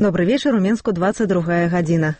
Добрый вечер, у Минску 22 гадзіна.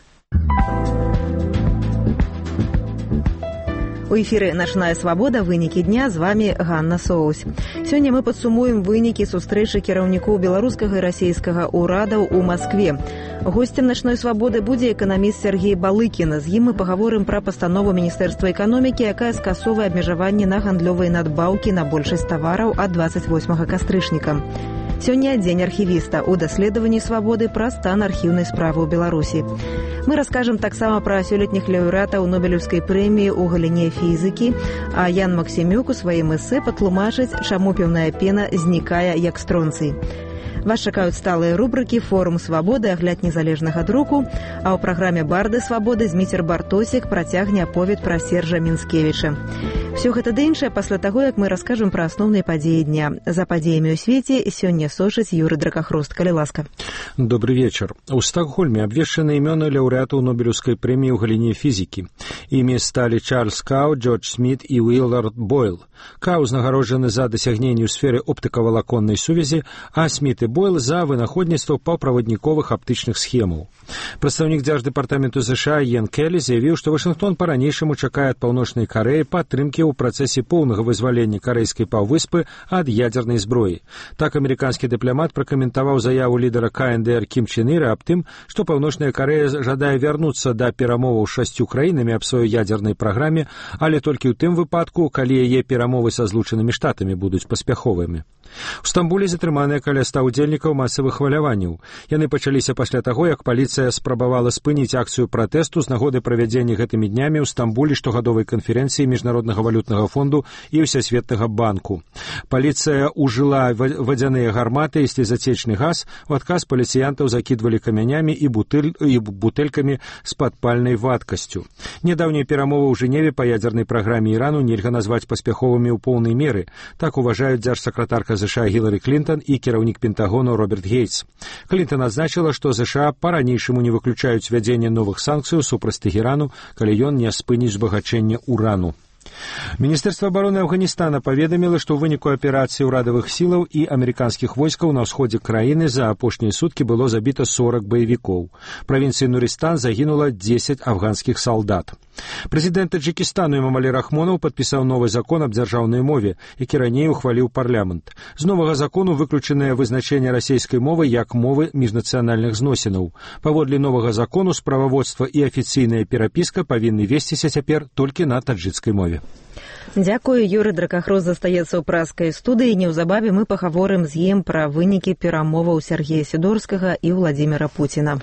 У эфіры «Начная свабода», вынікі дня, з вами Ганна Соусь. Сёння мы падсумуем вынікі сустрэчы кіраўнікоў беларускага і расійскага ўрадаў у Маскве. Госцем «Начной свабоды» будзе эканаміст Сергей Балыкін. З ім мы пагаворым пра пастанову Міністэрства эканомікі, якая скасоўвае абмежаванні на гандлёвыя надбаўкі на большасць тавараў ад 28 кастрычніка. Сёння дзень архівіста у даследаванні свабоды пра стан архіўнай справы ў Беларусі. Мы раскажам таксама пра сёлетніх лаўрэатаў Нобелеўскай прэміі ў галіне фізікі, а Ян Максімюк у сваім эсэ патлумачыць, чаму піўная пена знікае як стронцый. Вас чакаюць сталыя рубрыкі «Форум свабоды», агляд незалежнага друку, а ў праграме «Барды свабоды» Зміцер Бартосік працягне аповед пра Сержа Мінскевіча. Все гэта ды іншае пасля таго, як мы раскажам пра асноўныя падзеі дня. За падзеямі ў свеце сёння сочыць Юрый Дракахрост. Калі ласка. Добрый вечер. У Стокгольме обвешаны імёны лаўрэатаў Нобелеўскай прэміі ў галіне фізікі. Імі сталі Чарльз Кау, Джордж Сміт і Уиллард Бойл. Кау узнагароджаны за дасягненні ў сферы оптыкавалаконнай сувязі, а Сміт і Бойл за вынаходніцтва паўправадніковых аптычных схемаў. Прадстаўнік Дзярждэпартаменту США Іэн Келлі заявіў, што Вашынгтон па-ранейшаму чакае ад Паўночнай Карэі падтрымкі ў працэсе поўнага вызвалення карэйскай паўвыспы ад ядзернай зброі. Так амерыканскі дыпламат пракаментаваў заяву лідара КНДР Кім Чен Іра аб тым, што Паўночная Карэя жадае вярнуцца да перамоваў з 6 краінамі аб сваёй ядзернай праграме, але толькі ў тым выпадку, калі яе перамовы са Злучанымі Штатамі будуць паспяховымі. У Стамбуле затрыманыя каля 100 удзельнікаў масавых хваляванняў. Яны пачаліся пасля таго, як паліцыя спрабавала спыніць акцыю пратэсту з нагоды правядзення гэтымі днямі ў Стамбуле штогадовай канферэнцыі Міжнароднага валютнага фонду і Всесветнага банку. Паліцыя ўжыла вадзяныя гарматы і слезацечны газ, у адказ паліцыянтаў закідвалі камянямі і бутэлькамі з падпальнай вадкасцю. Нядаўнія перамовы ў Жэневе па ядзернай праграме Ірану нельга назваць паспяховымі ў поўнай меры. Так уважаюць дзяржсакратарка США Гілары Клінтон і кіраўнік Пентагону Роберт Гейтс. Клінтон адзначыла, што США па-ранейшаму не выключаюць ввядзення новых санкцыяў супраць Тэхерану, калі ён не спыніць збагачэнне урану. Міністэрства абароны Афганістана паведаміла, што ў выніку аперацыі ўрадавых сілаў і амерыканскіх войскаў на ўсходзе краіны за апошнія суткі было забіта 40 баевікоў. Правінцыі Нурыстан загінула 10 афганскіх салдат. Прэзідэнт Таджыкістану Эмомалі Рахмонаў падпісаў новы закон аб дзяржаўнай мове, які раней ухваліў парламент. З новага закону выключанае вызначэнне расейскай мовы як мовы міжнацыянальных зносінаў. Паводле новага закону справаводства і афіцыйная перапіска павінны весціся цяпер толькі на таджыкскай мове. Дзякую. Юрый Дракахрост застаецца ў праскай студыі. Неўзабаве мы пагаворым з ім пра вынікі перамоваў Сергея Сідорскага і Владзіміра Пуціна.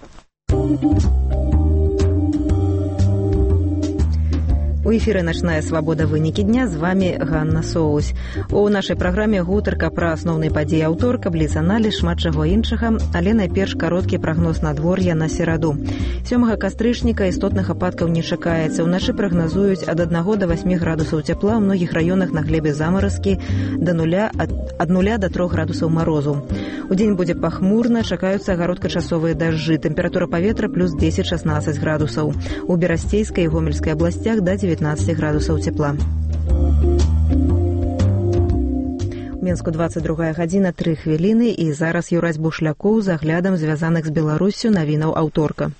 У эфіры «Начная свабода», вынікі дня, з вами Ганна Соусь. У нашай праграме гутарка пра асноўныя падзеі аўторка, бліц-аналіз, шмат чаго іншага, але найперш кароткі прагноз надвор'я на сераду. 7 кастрычніка істотных ападкаў не чакаецца. Уначы прагназуюць ад 1 до 8 градусаў цяпла, у многіх раёнах на глебе замаразкі ад 0 до 3 градусаў марозу. Удзень будзе пахмурна, чакаюцца кароткачасовыя дажджы. Тэмпература паветра плюс 10-16 градусаў. У Берасцейскай і Гомельскай абласцях да 19 градусаў цепла. У Мінску 22 гадзіна 3 хвіліны і зараз Юрась Бушлякоў з аглядам звязаных з Беларуссю навінаў аўторка.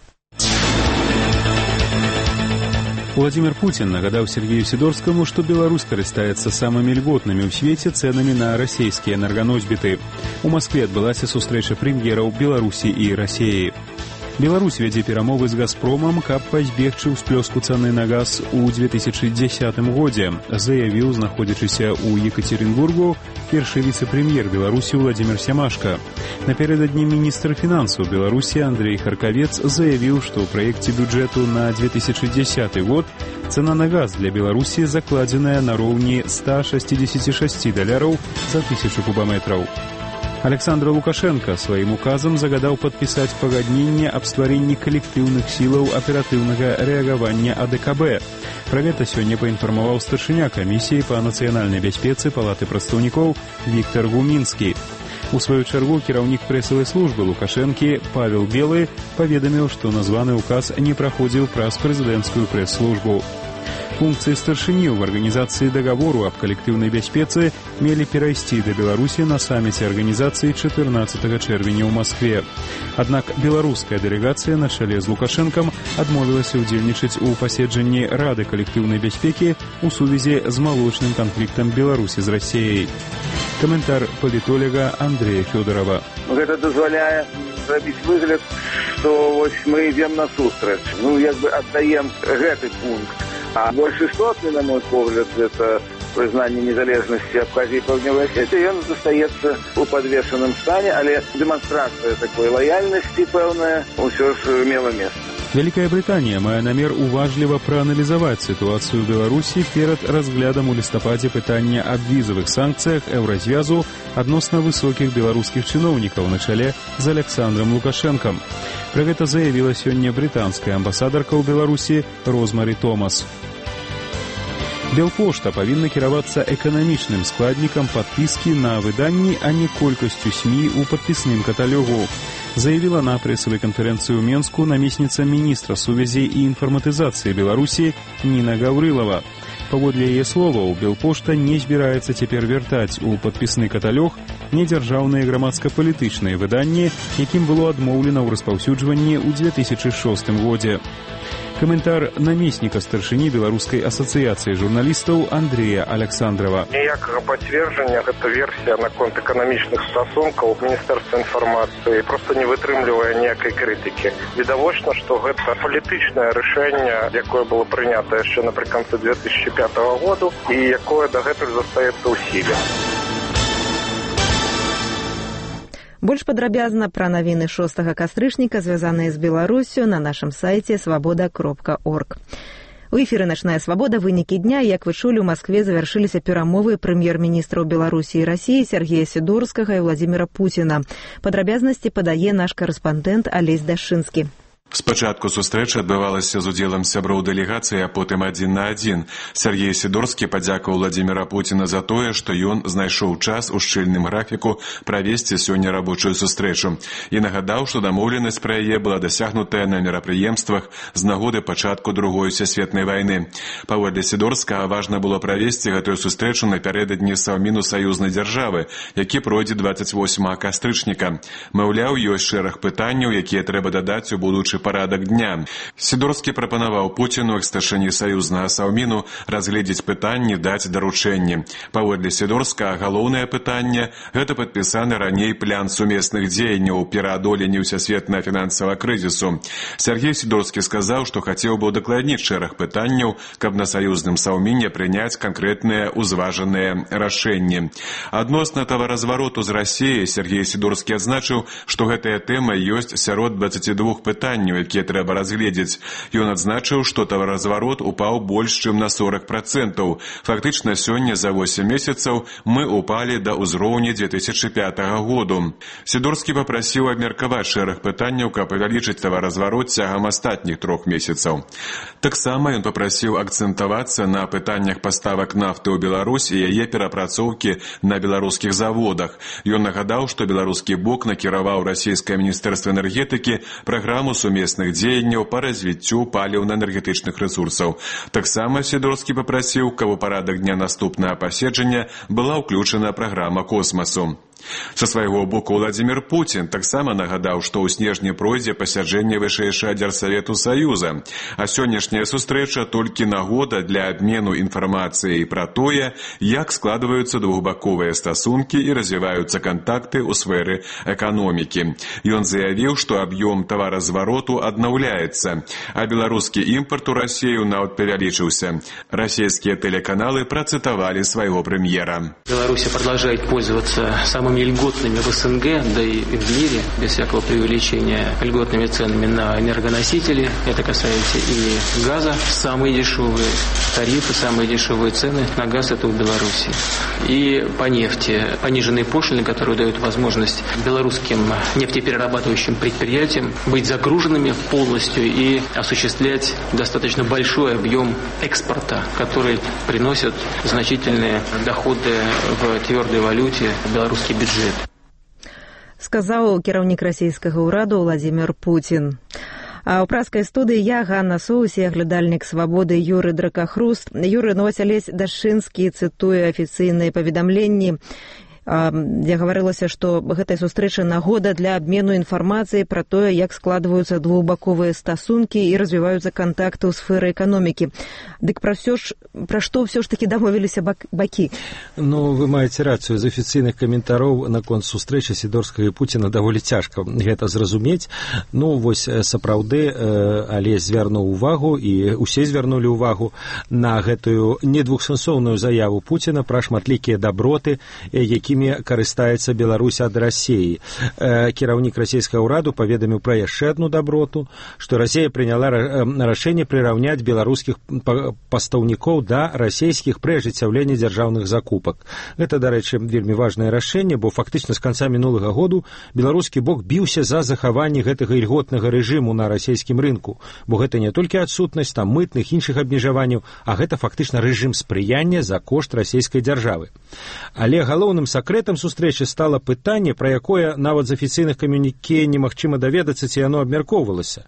Владимир Путин нагадал Сергею Сидорскому, что Беларусь карыстаецца самыми льготными ў свеце ценами на расійскія энерганосьбіты. У Москве адбылася сустрэча прэм'ераў Беларусі і Расіі. Беларусь вядзе перамовы з «Газпромам», каб пазбегчы ўсплёску цаны на газ у 2010 годзе, заявіў, знаходзячыся ў Екатеринбургу, першы віцэ-прэм'ер Беларусі Владимир Сямашка. Напярэдадні міністр фінансаў Беларусі Андрей Харкавец заявіў, што ў праекце бюджэту на 2010 год цана на газ для Беларусі закладзеная на роўні $166 за 1000 кубаметраў. Александр Лукашенко сваім указам загадаў падпісаць пагадненне аб стварэнні калектыўных сілаў аператыўнага рэагавання АДКБ. Пра гэта сёння паінфармаваў старшыня камісіі па нацыянальнай бяспецы Палаты прадстаўнікоў Віктор Гумінскі. У сваю чаргу кіраўнік прэсавай службы Лукашэнкі Павел Белы паведаміў, што названы ўказ не праходзіў праз прэзідэнцкую прэс-службу. Функции старшыні в арганізацыі дагавору аб калектыўнай бяспецы мелі перайсці да Беларусі на саміце арганізацыі 14 чэрвеня ў Маскве. Аднак беларуская дэлегацыя на чале з Лукашэнкам адмовілася ўдзельнічаць у паседжанні Рады калектыўнай бяспекі ў сувязі з малочным канфліктам Беларусі з Расіяй. Каментар палітолога Андрея Фёдорова. Гэта дазваляе зрабіць выгляд, што вось мы ідзем насустрач. Аддаем гэты пункт. А больш істотны, на мой погляд, это прызнанне незалежнасці Абхазіі і Паўднёвай Асетыі, ён застаецца ў падвешаным стане, але дэманстрацыя такой лаяльнасці пэўная ўсё ж мела месца. Вялікая Брытанія мае намер уважліва прааналізаваць сітуацыю ў Беларусі перад разглядам у лістападзе пытання аб візавых санкцыях Еўразвязу адносна высокіх беларускіх чыноўнікаў на чале з Александром Лукашэнкам. Пра гэта заявіла сёння брытанская амбасадарка ў Беларусі Розмары Томас. Белпошта павінна кіравацца эканамічным складнікам падпіскі на выданні, а не колькасцю СМІ ў падпісным каталогу, заявіла на прэсавай канферэнцыі ў Менску намесніца міністра сувязі і інфарматызацыі Беларусі Ніна Гаўрылава. Паводле яе словаў, Белпошта не збіраецца цяпер вяртаць у падпісны каталог недзяржаўныя грамадска-палітычныя выданні, якім было адмоўлена ў распаўсюджванні ў 2006 годзе. Каментар намесніка старшыні Беларускай асацыяцыі журналістаў Андрея Александрова. Ніякага пацверджання гэта версія наконт эканамічных стасункаў Міністэрства інфармацыі проста не вытрымлівае ніякай крытыкі. Відавочна, што гэта палітычнае рашэнне, якое было прынята яшчэ напрыканцы 2005 году і якое дагэтуль застаецца ў сіле. Больш падрабязна пра навіны 6 кастрычніка, звязаныя з Беларусю, на нашым сайце свабода.орг. У эфіры «Начная свабода», вынікі дня. Як вы чулі, у Маскве завяршыліся перамовы прэм'ер-міністраў Беларусі і Расіі Сергея Сідорскага і Владзіміра Пуціна. Падрабязнасці падае наш карэспандэнт Алесь Дашчынскі. Спачатку сустрэча адбывалася з удзелам сяброў дэлегацыі, а потым адзін на адзін. Сергей Сідорскі падзякаваў Владзіміра Пуціна за тое, што ён знайшоў час у шчыльным графіку правесці сёння рабочую сустрэчу і нагадаў, што дамоўленасць пра яе была дасягнутая на мерапрыемствах з нагоды пачатку Другой сусветнай вайны. Паводле Сідорскага важна было правесці гэтую сустрэчу напярэдадні саўміну саюзнай дзяржавы, які пройдзе 28 кастрычніка. Маўляў, ёсць шэраг пытанняў, якія трэба дадаць у будучы парадак дня. Сідорскі прапанаваў Пуціну як старшыні саюзнага саўміну разгледзець пытанні, даць даручэнні. Паводле Сідорскага галоўнае пытанне – гэта падпісаны раней план сумесных дзеянняў пераадоленні ўсесветнага фінансавага крызісу. Сергей Сідорскі сказаў, што хацеў бы удакладніць шэраг пытанняў, каб на саюзным саўміне прыняць канкрэтныя узважаныя рашэнні. Адносна таваразвароту з Расіяй Сергей Сідорскі адзначыў, што гэтая тэма ёсць сярод 22 пытанняў, якія трэба разгледзець. Ён адзначыў, што таваразварот упаў больш, чым на 40%. Фактычна, сёння за 8 месяцаў мы упалі да ўзроўня 2005 году. Сідорскі папрасіў абмеркаваць шэраг пытанняў, каб павялічыць таваразварот цягам астатніх 3 месяцаў. Таксама ён папрасіў акцэнтавацца на пытаннях паставак нафты ў Беларусь і яе перапрацоўкі на беларускіх заводах. Ён нагадаў, што беларускі бок накіраваў расійскае міністэрства энергетыкі праграму сумесных дзеянняў па развіццю паліўна-энергетычных рэсурсаў. Таксама Сідорскі папрасіў, каб у парадак дня наступнага паседжання была ўключана праграма космасу. Са свайго боку Владзімір Пуцін таксама нагадаў, што ў снежні пройдзе пасяджэнне вышэйшага дзярсавету Саюза, а сённяшняя сустрэча толькі нагода для абмену інфармацыяй пра тое, як складваюцца двухбаковыя стасункі і развіваюцца кантакты ў сферы эканомікі. Ён заявіў, што аб'ём таваразвароту аднаўляецца, а беларускі імпарт у Расію нават павялічыўся. Расійскія тэлеканалы працытавалі свайго прэм'ера. Беларусь продолжает пользоваться самыми льготными в СНГ, да и в мире, без всякого преувеличения, льготными ценами на энергоносители. Это касается и газа. Самые дешевые тарифы, самые дешевые цены на газ это у Беларуси. И по нефти пониженные пошлины, которые дают возможность белорусским нефтеперерабатывающим предприятиям быть загруженными полностью и осуществлять достаточно большой объем экспорта, который приносит значительные доходы в твердой валюте в белорусский бюджет. Сказаў кіраўнік расійскага ўраду Владзімір Пуцін. А ў праскай студыі я, Ганна Соус, і аглядальнік «Свабоды» Юры Дракахруст. Юры, вось Алесь Дашчынскі цытуе афіцыйныя паведамленні, дзе гаварылася, што гэтая сустрэча нагода для абмену інфармацыяй пра тое, як складваюцца двухбаковыя стасункі і развіваюцца кантакты ў сферы эканомікі. Дык пра што ўсё ж такі дамовіліся бакі? Ну, вы маеце рацыю. З афіцыйных каментароў наконт сустрэчы Сідорскага і Пуціна даволі цяжка гэта зразумець. Ну, вось сапраўды Алесь звярнуў увагу, і усе звярнулі ўвагу на гэтую недвухсэнсоўную заяву Пуціна пра шматлікія даброты, якімі карыстаецца Беларусь ад Расіі. Кіраўнік расійскага ўраду паведаміў пра яшчэ адну даброту, што Расія прыняла рашэнне прыраўняць беларускіх пастаўнікоў да расійскіх пры ажыццяўленні дзяржаўных закупак. Гэта, дарэчы, вельмі важнае рашэнне, бо фактычна з канца мінулага году беларускі бок біўся за захаванне гэтага ільготнага рэжыму на расійскім рынку, бо гэта не толькі адсутнасць там мытных іншых абмежаванняў, а гэта фактычна рэжым спрыяння за кошт расійскай дзяржавы. Але галоўным сакрэтам сустрэчы стала пытанне, пра якое нават з афіцыйных камюніке немагчыма даведацца, ці яно абмяркоўвалася.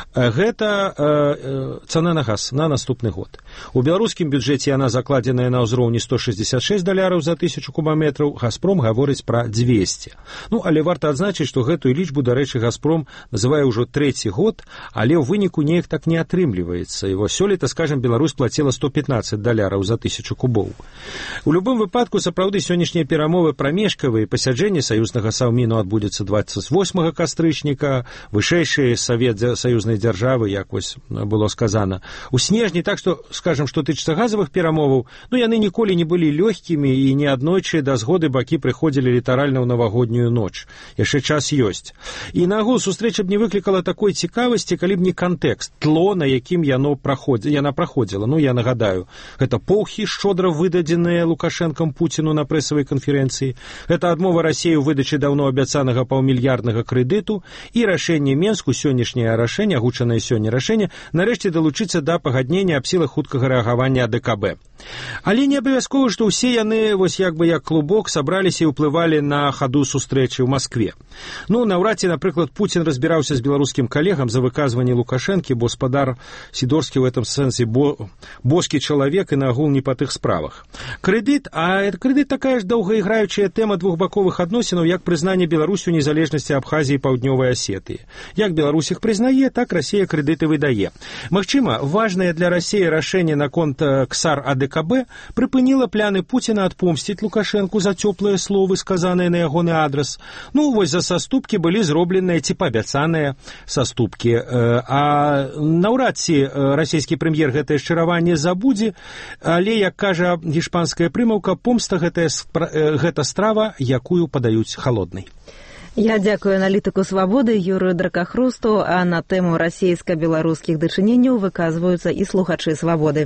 Гэта цана на газ на наступны год. У беларускім бюджэце яна закладзеная на ўзроўні $166 за 1000 кубаметраў, Газпром гаворыць пра 200. Ну, але варта адзначыць, што гэтую лічбу, дарэчы, Газпром называе ўжо трэці год, але ў выніку неяк так не атрымліваецца. І вось сёлета, скажем, Беларусь плаціла $115 за 1000 кубоў. У любым выпадку, сапраўды, сённяшнія перамовы прамежкавыя, пасяджэнне саюзнага саўміну адбудзецца 28 кастрычніка, вышэйшы савет саюзнай дзяржавы, як вось было сказана, у снежні. Так што, скажем, што тычыцца газавых перамоваў, ну, яны ніколі не былі лёгкімі, і неаднойчы да згоды бакі прыходзілі літаральна ў навагоднюю ноч. Яшчэ час ёсць. І нагул сустрэча б не выклікала такой цікавасці, калі б не кантэкст, тло, на якім яна праходзіла. Ну, я нагадаю, гэта поўхі шчодра выдадзеныя Лукашэнкам Пуціну на прэсавай канферэнцыі, гэта адмова Расіі ў выдачы даўно абяцанага паўмільярднага крэдыту і рашэнне Менску, сённяшняе рашэнне, агучанае сёння рашэнне, нарэшце далучыцца да пагаднення аб сілах хуткага рэагавання АДКБ. Але не абавязкова, што ўсе яны, вось як бы як клубок, сабраліся і ўплывалі на хаду сустрэчы ў Маскве. Ну, наўрад ці, напрыклад, Пуцін разбіраўся з беларускім калегам за выказванне Лукашэнкі, бо спадар Сідорскі ў гэтым сэнсе боскі чалавек і нагул не па тых справах. Крэдыт такая ж доўгаіграючая тэма двухбаковых адносінаў, як прызнанне Беларусю незалежнасці Абхазіі і Паўднёвай Асетыі. Як Беларусь іх прызнае, так Расія крэдыты выдае. Магчыма, важнае для Расіі рашэнне наконт КСАР АДКБ прыпыніла пляны Пуціна адпомсціць Лукашэнку за цёплыя словы, сказаныя на ягоны адрас. Ну, вось за саступкі былі зробленыя ці паабяцаныя саступкі. А наўрад ці расійскі прэм'ер гэтае шчыраванне забудзе, але, як кажа гішпанская прымаўка, помста гэта страва, якую падаюць халоднай. Я дзякую аналітыку «Свабоды» Юрию Дракахрусту, а на тэму расійска-беларускіх дачыненняў выказваюцца і слухачы «Свабоды».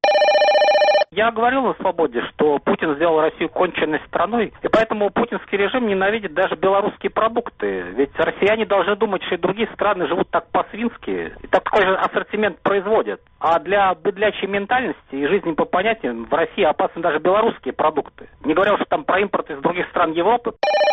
Я говорил на «Свободе», что Путин сделал Россию конченной страной, и поэтому путинский режим ненавидит даже белорусские продукты. Ведь россияне должны думать, что и другие страны живут так по-свински, и такой же ассортимент производят. А для быдлячей ментальности и жизни по понятиям в России опасны даже белорусские продукты. Не говоря уж там про импорт из других стран Европы.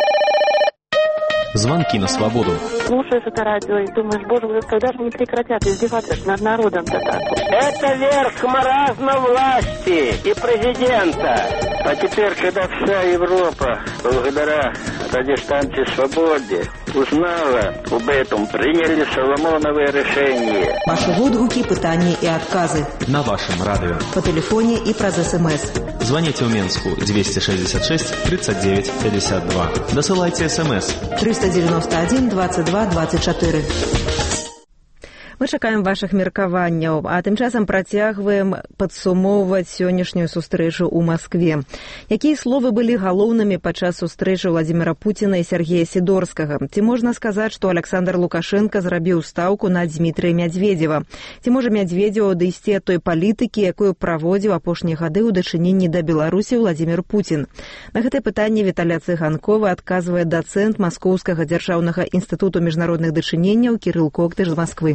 Звонки на свободу. Слушаешь это радио и думаешь, боже мой, когда же не прекратят издеваться над народом-то так? Это верх маразма власти и президента. А теперь, когда вся Европа, благодаря радиостанции «Свободе», узнала об этом, приняли Соломоновое решение. Ваши отгуки, пытания и отказы. На вашем радио. По телефоне и про СМС. Звоните в Минску 266 39 52. Досылайте СМС 391 22 24. Мы чакаем вашых меркаванняў, а тым часам працягваем падсумоўваць сённяшнюю сустрэчу ў Маскве. Якія словы былі галоўнымі падчас сустрэчы Владимира Путина і Сергея Сідорскага? Ці можна сказаць, што Александр Лукашенко зрабіў стаўку на Дмітрия Медведева? Ці можа Медведеву адысці ад той палітыкі, якую праводзіў апошнія гады ў дачыненні да Беларусі Владимир Путин? На гэтае пытанне Віталя Цыганкова адказвае дацэнт Маскоўскага дзяржаўнага інстытуту міжнародных дачыненняў Кірыл Коктыш з Масквы.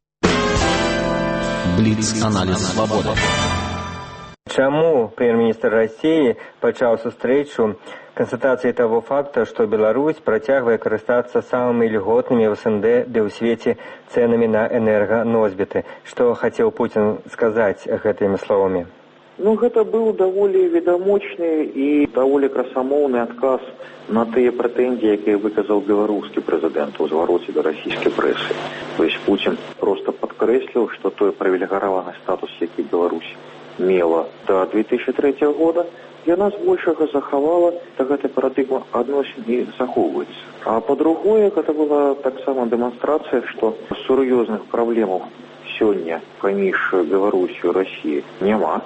Бліц-аналіз «Свободы». Чаму прэм'ер-міністр Расіі пачаў сустрэчу констатацией того факта, что Беларусь працягвае карыстацца самыми льготными в СНД да ў свеце ценами на энерганосьбіты. Что хотел Путин сказать гэтымі словамі? Гэта быў даволі відамочны і даволі красамоўны адказ на тыя прэтэнзіі, якія выказаў беларускі прэзідэнт у звароце да расійскай прэсы. То есть Путин просто падкрэсліў, што той прывілегараваны статус, які Беларусь мела до 2003 года, яна збольшага захавала, да гэтай парадыгма адносін і захоўваецца. А па-другое, гэта была таксама дэманстрацыя, што сур'ёзных праблемаў сёння паміж Беларусью і Расіяй няма.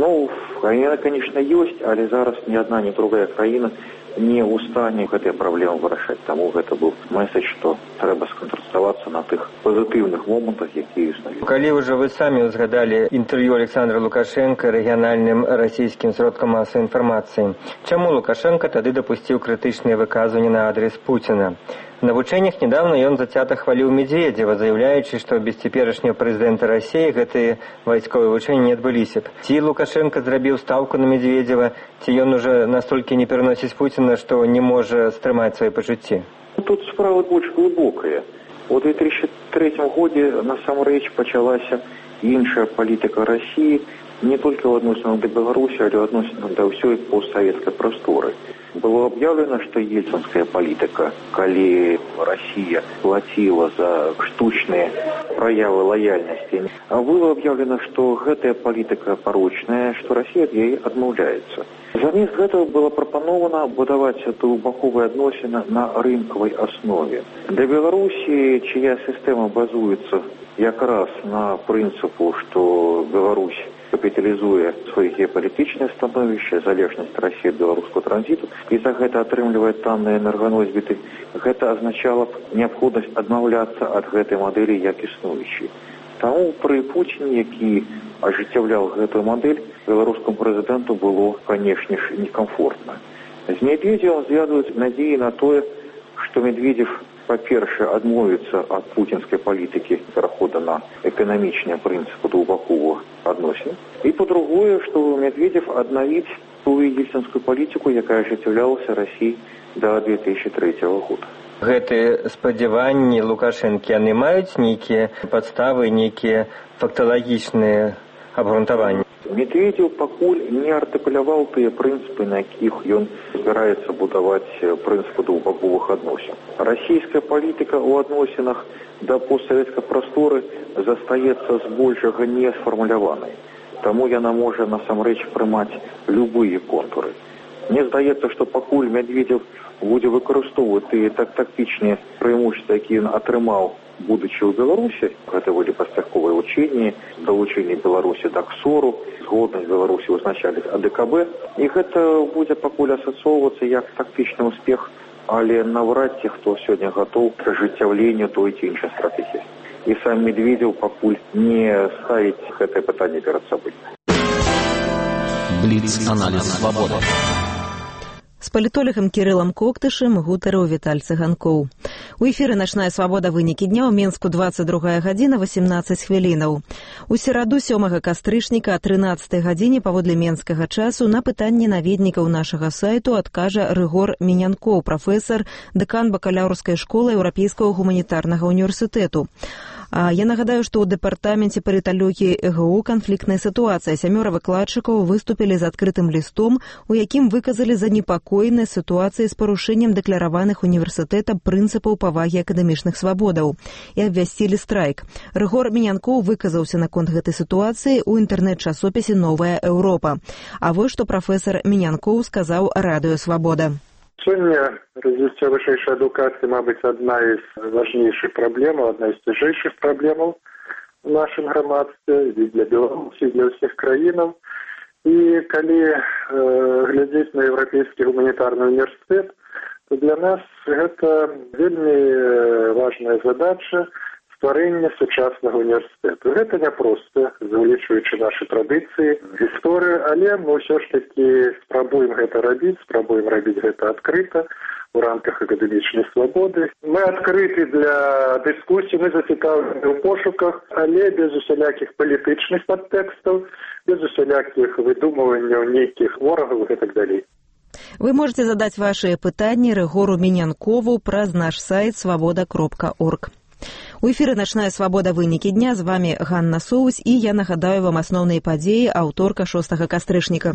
Яна, конечно, ёсць, але зараз ні адна, ні другая краіна не ў стане гэтыя праблемы вырашаць. Таму гэта быў месседж, што трэба сканцэнтравацца на тых пазітыўных момантах, якія існуюць. Калі ўжо вы самі узгадалі інтэрв'ю Александра Лукашенка рэгіянальным расійскім сродкам масавай інфармацыі, чаму Лукашенка тады дапусціў крытычныя выказванні на адрес Пуціна? На вучэннях недавно ён зацята хваліў Медведева, заяўляючы, што без цяперашняга прэзідэнта Расіі гэтыя вайсковыя вучэнні не адбыліся б. Ці Лукашенка зрабіў стаўку на Медведева, ці ён уже настолькі не пераносіць Пуціна, што не можа стрымаць свае пачуцці? Тут справа больш глыбокая. У 2003 годзе насамрэч пачалася іншая палітыка Расіі не толькі ў адносінах да Беларусі, але ў адносінах да ўсёй постсавецкай прасторы. Было объявлено, что ельцинская политика, коли Россия платила за штучные проявы лояльности, было объявлено, что эта политика порочная, что Россия от ей отмовляется. Замест этого было пропоновано будовать глубоковые отношения на рынковой основе. Для Беларуси, чья система базуется как раз на принципу, что Беларусь капіталізуе свае геапалітычныя становішча, залежнасць Расіі ад беларускага транзіту, і за гэта атрымлівае танныя энерганосьбіты, гэта азначала б неабходнасць адмаўляцца ад гэтай мадэлі як існуючай. Таму пры Пуціне, які ажыццяўляў гэтую мадэль, беларускаму прэзідэнту было, канешне ж, некамфортна. З Медведевым звязваюць надзеі на тое, што Медведев, па-першае, адмовіцца ад пуцінскай палітыкі перахода на эканамічныя прынцыпы двухбаковых адносін. І па-другое, што Медведев аднавіць тую ельцинскую палітыку, якая ажыццяўлялася Расіяй да 2003 года. Гэтыя спадзяванні Лукашэнкі, яны маюць нейкія падставы, нейкія факталагічныя абгрунтаванні? Медведев пакуль не артыкуляваў тыя прынцыпы, на якіх ён збіраецца будаваць прынцыпы двухбаковых адносін. Расійская палітыка ў адносінах да постсавецкай прасторы застаецца збольшага не сфармуляванай. Таму яна можа насамрэч прымаць любыя контуры. Мне здаецца, што пакуль Медведев будзе выкарыстоўваць тыя тактычныя преимущества, якія ён атрымаў, будучи ў Беларусі, гэта былі паспяховыя вучэнні, далучэнне Беларусі да КСОРу, згоднасць Беларусі ўзначаліць АДКБ, і гэта будзе пакуль асацоўвацца як тактычны ўспех, але наўрад ці хто сёння гатоў к ажыццяўленню той ці іншай стратэгіі. І сам Медведев пакуль не ставіць гэтае пытанне перад сабой. Бліц-аналіз свабоды. З палітолагам Кірылам Коктышым гутарыў Віталь Цыганкоў. У эфіры «Начная свабода. Вынікі дня» ў Менску 22 гадзіна 18 хвілінаў. У сераду 7 кастрычніка о 13 гадзіне паводле менскага часу на пытанні наведнікаў нашага сайту адкажа Рыгор Мінянкоў, прафесар, дэкан бакалаўрскай школы Еўрапейскага гуманітарнага універсітэту. Я нагадаю, што ў дэпартаменце паліталогіі ЭГУ канфліктная сітуацыя. 7 выкладчыкаў выступілі з адкрытым лістом, у якім выказалі занепакоенасць сітуацыі з парушэннем дэклараваных універсітэтам прынцыпаў павагі акадэмічных свабодаў і абвясцілі страйк. Рыгор Мінянкоў выказаўся наконт гэтай сітуацыі ў інтэрнэт-часопісе «Новая Еўропа». А вось што прафесар Мінянкоў сказаў Радыё Свабода. Сёння развіццё вышэйшай адукацыі, мабыць, адна з важнейшых праблемаў, адна з цяжэйшых праблемаў у нашым грамадстве і для Беларусі, і для ўсіх краінаў. І калі глядзець на Еўрапейскі гуманітарны універсітэт, то для нас гэта вельмі важная задача стварэння сучаснага універсітэту. Гэта няпроста, улічваючы нашы традыцыі, гісторыю, але мы ўсё ж такі спрабуем гэта рабіць, спрабуем рабіць гэта адкрыта у рамках акадэмічнай свабоды. Мы адкрыты для дыскусій, мы зацікаўлены ў пошуках, але без усялякіх палітычных падтэкстаў, без усялякіх выдумыванняў нейкіх ворагаў і так далей. Вы можете задать ваши пытанні Рыгору Мінянкову праз наш сайт свабода.орг. У эфіры «Начная свабода. Вынікі дня». З вами Ганна Соусь, і я нагадаю вам асноўныя падзеі аўторка 6 кастрычніка.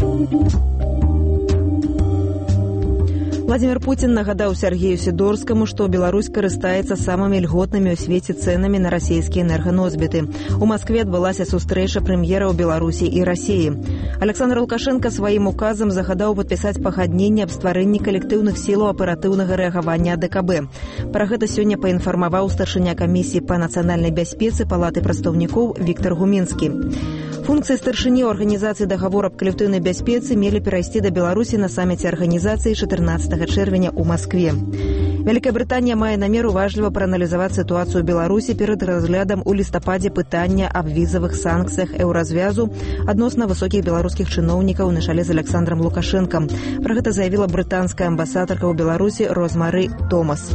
Владимир Путин нагадаў Сергею Сидорскому, што Беларусь карыстаецца самымі льготнымі ў свеце цэнамі на расійскія энерганосьбіты. У Маскве адбылася сустрэча прэм'ераў Беларусі і Расіі. Александр Лукашенко сваім указам загадаў падпісаць пагадненне аб стварэнні калектыўных сілаў аператыўнага рэагавання АДКБ. Пра гэта сёння паінфармаваў старшыня камісіі па нацыянальнай бяспецы Палаты прадстаўнікоў Віктор Гумінскі. Функцыі старшыні ў арганізацыі дагавору аб калектыўнай бяспецы мелі перайсці да Беларусі на саміце арганізацыі 14 чэрвеня ў Маскве. Вялікая Брытанія мае намер уважліва прааналізаваць сітуацыю ў Беларусі перад разглядам у лістападзе пытання аб візавых санкцыях еўразвязу адносна высокіх беларускіх чыноўнікаў на чале з Александром Лукашэнкам. Пра гэта заявіла брытанская амбасадарка ў Беларусі Розмары Томас.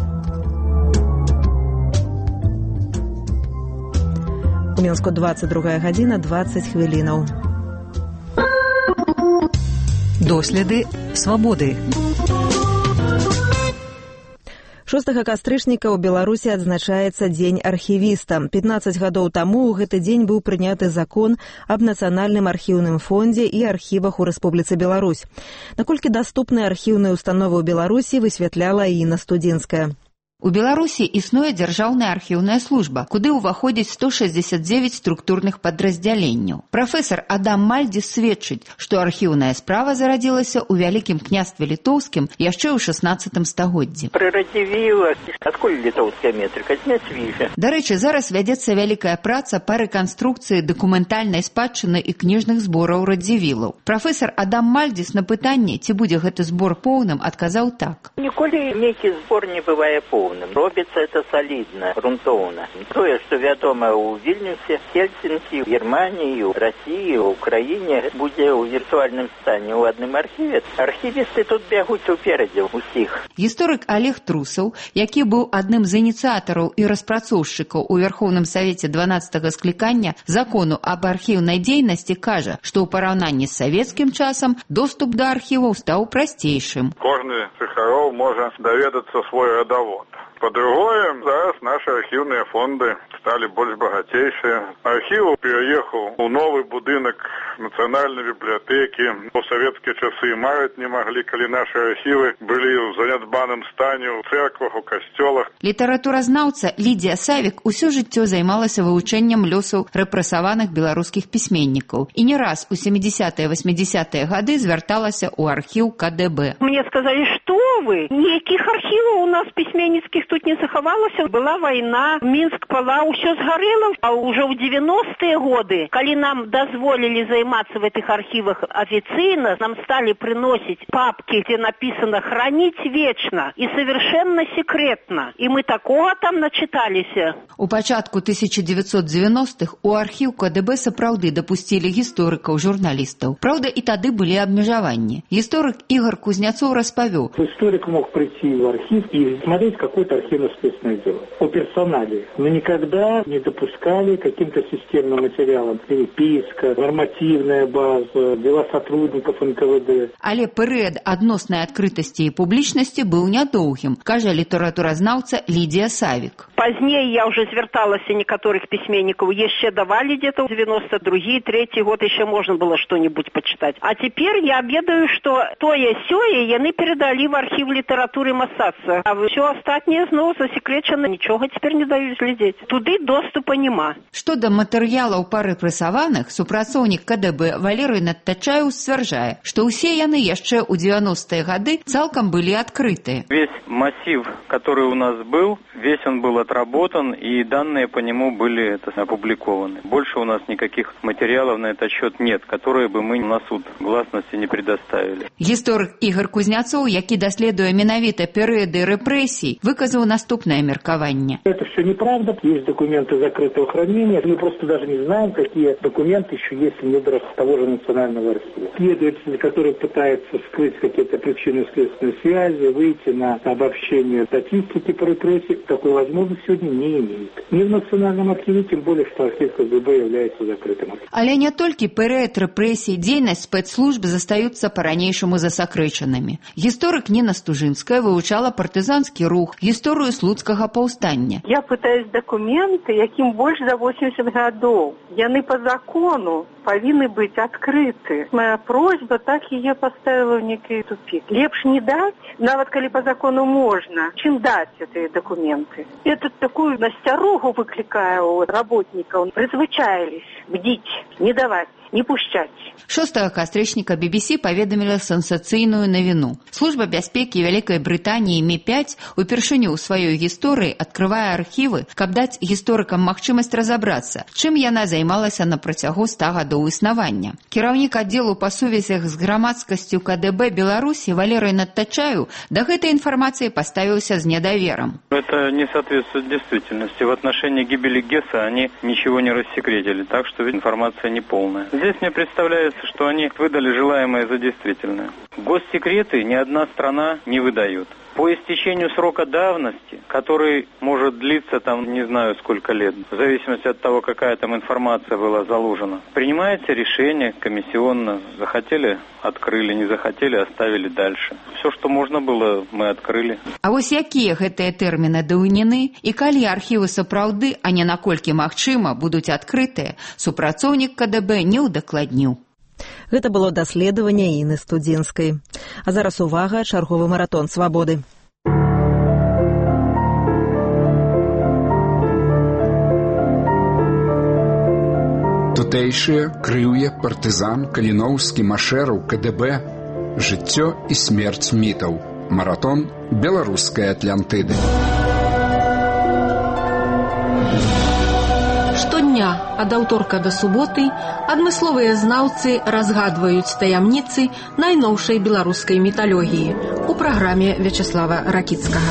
У Мінску 22 гадзіна 20 хвілінаў. Доследы свабоды. 6 кастрычніка ў Беларусі адзначаецца Дзень архівіста. 15 гадоў таму ў гэты дзень быў прыняты закон аб нацыянальным архіўным фондзе і архівах у Рэспубліцы Беларусь. Наколькі даступныя архіўныя установы ў Беларусі, высвятляла Інна Студзінская. У Беларусі існуе дзяржаўная архіўная служба, куды ўваходзіць 169 структурных падраздзяленняў. Прафесар Адам Мальдзіс сведчыць, што архіўная справа зарадзілася ў Вялікім княстве літоўскім яшчэ ў 16 стагоддзі. Пры Радзівілах, адкуль літоўская метрыка, з Нясвіжа. Дарэчы, зараз вядзецца вялікая праца па рэканструкцыі дакументальнай спадчыны і кніжных збораў Радзівілаў. Прафесар Адам Мальдзіс на пытанне, ці будзе гэты збор поўным, адказаў так. Ніколі нейкі збор не бывае поўным. Робіцца это салідна, грунтоўна. Тое, што вядома ў Вільнюсе, Хельсінкі, Германіі, Расіі, Украіне, будзе ў віртуальным стане ў адным архіве. Архівісты тут бягуць уперадзе ўсіх. Гісторык Олег Трусаў, які быў адным з ініцыятараў і распрацоўшчыкаў у Верховным Савеце 12-го склікання закону аб архіўнай дзейнасці, кажа, што ў параўнанні з савецкім часам доступ да архіваў стаў прасцейшым. Кожны жыхароў можа даведацца свой радавод. По-другое, зараз наши архивные фонды стали больше богатейшие. Архив переехал в новый будинок Национальной библиотеки. У советские часы марить не могли, коли наши архивы были в занядбаным стане, в церквах, у костелах. Літаратуразнаўца Лідія Савік усё жыццё займалася вывучэннем лёсаў рэпрэсаваных беларускіх пісьменнікаў. І не раз у 70-е, 80-е гады звярталася ў архіў КДБ. Мне сказали, что вы? Никаких архивов у нас письменницких тут не захавалася. Была война, Минск палаў, усё згарэла. А уже в 90-е годы, калі нам дозволили займаться в этих архивах официально, нам стали приносить папки, где написано «хранить вечно» и совершенно секретно. И мы такого там начитались. У пачатку 1990-х у архіў КДБ сапраўды дапусцілі гісторыкаў, журналістаў. Праўда, і тады былі абмежаванні. Гісторык Ігор Кузняцоў распавёў. Историк мог прийти в архив и смотреть какое-то архивно-следственное дело по персонале, но никогда не допускали каким-то системным материалам. Переписка, нормативная база, дела сотрудников НКВД. Але перыяд адноснай адкрытасці і публічнасці быў нядоўгім, кажа літаратуразнаўца Лідія Савік. Позднее я уже зверталася некоторых письменников, еще давали где-то в 92-й, 3-й год еще можно было что-нибудь почитать. А теперь я ведаю, что тое-сёе яны передали в архив литературы Масаца. А все остальное зноў засекречено, ничего теперь не дают глядеть. Туды доступа нема. Што да матэрыялаў па рэпрэсаваных, супрацоўнік КДБ Валерый Надтачаеў сцвярджае, што ўсе яны яшчэ ў 90-е гады цалкам былі адкрытыя. Весь массив, который у нас был, весь он был отработан, и данные по нему были опубликованы. Больше у нас никаких материалов на этот счет нет, которые бы мы на суд гласности не предоставили. Гісторык Ігор Кузняцоў, які даследуе менавіта перыяды рэпрэсій, выказаў наступнае меркаванне. Это все неправда. Есть документы закрытого хранения. Мы просто даже не знаем, какие документы еще есть в недрах того же национального архива. Следователь, который пытается скрыть какие-то причины следственной связи, выйти на обобщение статистики по репрессии, такой возможности сегодня не имеет. Ни в Национальном архиве, тем более, что архив КГБ является закрытым архивом. Але не толькі перыяд рэпрэсій, дзейнасць спецслужб застаюцца па-ранейшаму засакрэчанымі. Гісторык Ніна Стужынская вывучала партызанскі рух, гісторыю слуцкага паўстання. Я пытаюсь документы, якім больш за 80 гадоў. Яны по закону павінны быць адкрыты. Моя просьба так яе поставила в некий тупик. Лепш не дать, нават калі по закону можно, чым дать эти документы. Это такую насцярогу выкликая у работников. Призвычаились бдить, не давать, не пушчаць. 6 кастрычніка BBC паведаміла сенсацыйную навіну. Служба бяспекі Вялікай Брытаніі Ми-5 упершыню ў сваёй гісторыі адкрывае архівы, каб даць гісторыкам магчымасць разабрацца, чым яна займалася на працягу 100 гадоў існавання. Кіраўнік аддзелу па сувязях з грамадскасцю КДБ Беларусі Валерый Надтачаю да гэтай інфармацыі паставіўся з недавером. Это не соответствует действительности. В отношении гибели Гесса они ничего не рассекретили, так что информация неполная. Здесь мне представляется, что они выдали желаемое за действительное. Госсекреты ни одна страна не выдает. По истечению срока давности, который может длиться там не знаю сколько лет, в зависимости от того, какая там информация была заложена, принимается решение комиссионно. Захотели – открыли, не захотели – оставили дальше. Все, что можно было, мы открыли. А вось якія гэтыя тэрміны даўніны і калі архівы сапраўды, а не наколькі магчыма, будуць адкрытыя, супрацоўнік КДБ не ўдакладніў. Гэта было даследаванне Іны Студзінскай. А зараз увага, чарговы маратон свабоды. Тутэйшыя, крыўе, партызан, каліноўскі, машэраў, КДБ, жыццё і смерць мітаў. Маратон беларускай Атлантыды. Штодня, ад аўторка да суботы, адмысловыя знаўцы разгадваюць таямніцы найноўшай беларускай міталогіі у праграме Вячеслава Ракіцкага.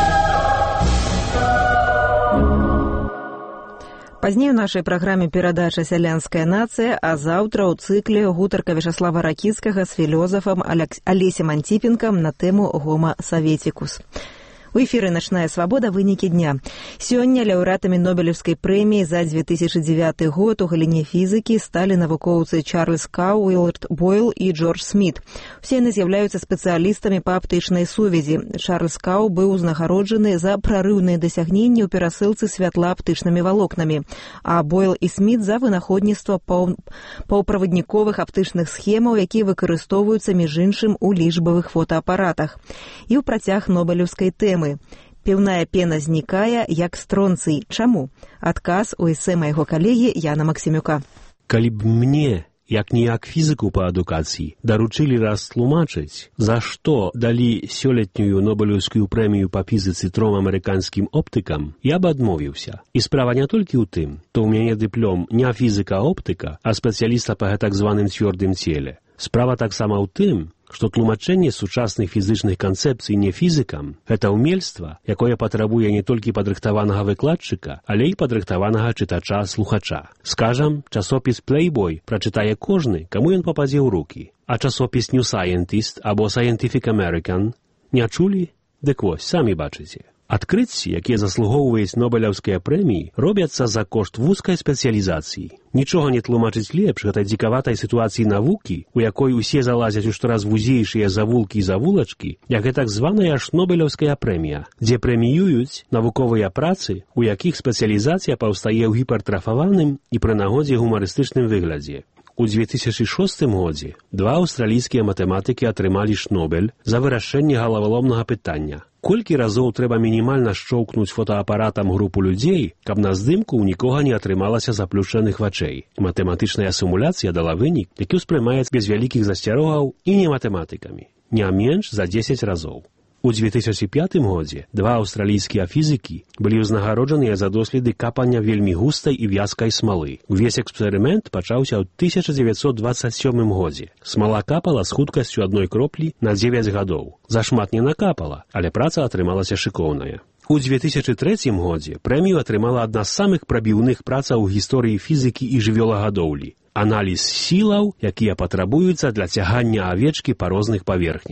Пазней у нашай праграме перадача «Сялянская нацыя», а заўтра ў цыкле гутарка Вячеслава Ракіцкага з філёзафам Алесем Антіпенкам на тэму «Гома Советикус». У эфіры «Начная свабода. Вынікі дня». Сёння лаўрэатамі Нобелевскай прэміі за 2009 год у галіне фізікі сталі навукоўцы Чарльз Кау, Уиллард Бойл і Джордж Сміт. Усе яны з'яўляюцца спецыялістамі па аптычнай сувязі. Чарльз Кау быў узнагароджаны за прарыўныя дасягненні ў перасылцы святла аптычнымі валокнамі, а Бойл і Сміт за вынаходніцтва паўправадніковых аптычных схемаў, якія выкарыстоўваюцца між іншым у лічбавых фотоапаратах. І ў працяг Нобелевскай тэмы. Піўная пена знікае, як стронцый. Чаму? Адказ у эсэ майго калегі Яна Максімюка. Калі б мне, як-ніяк фізіку па адукацыі, даручылі растлумачыць, за што далі сёлетнюю Нобелеўскую прэмію па фізіцы 3 амерыканскім оптыкам, я б адмовіўся. І справа не толькі ў тым, то ў мяне дыплом не фізіка-оптыка, а спецыяліста па так званым цвёрдым целе. Справа таксама ў тым, што тлумачэнне сучасных фізычных канцэпцый не фізікам – гэта ўмельства, якое патрабуе не толькі падрыхтаванага выкладчыка, але і падрыхтаванага чытача-слухача. Скажам, часопіс Playboy прачытае кожны, каму ён пападзе ў рукі, а часопіс New Scientist або Scientific American не чулі? Дык вось, самі бачыце. Адкрыцці, якія заслугоўваюць Нобелеўскай прэміі, робяцца за кошт вузкай спецыялізацыі. Нічога не тлумачыць лепш гэтай дзікаватай сітуацыі навукі, у якой усе залазяць у штораз вузейшыя завулкі і завулачкі, як і так званая ж Нобелеўская прэмія, дзе прэміююць навуковыя працы, у якіх спецыялізацыя паўстае ў гіпертрафаваным і пры нагодзе гумарыстычным выглядзе. У 2006 годзе два аўстралійскія матэматыкі атрымалі Шнобель за вырашэнне галаваломнага пытання. Колькі разоў трэба мінімальна шчоўкнуць фотоапаратам групу людзей, каб на здымку ў нікога не атрымалася заплюшчаных вачэй. Матэматычная сімуляцыя дала вынік, які ўспрымаецца без вялікіх засцярогаў і не матэматыкамі. Не менш за 10 разоў. У 2005 годзе два аўстралійскія фізікі былі ўзнагароджаныя за доследы капання вельмі густай і вязкай смалы. Увесь эксперымент пачаўся ў 1927 годзе. Смала капала з хуткасцю 1 кроплі на 9 гадоў. Зашмат не накапала, але праца атрымалася шыкоўная. У 2003 годзе прэмію атрымала адна з самых прабіўных працаў у гісторыі фізікі і жывёлагадоўлі. Аналіз сілаў, якія патрабуюцца для цягання авечкі па розных паверхнях.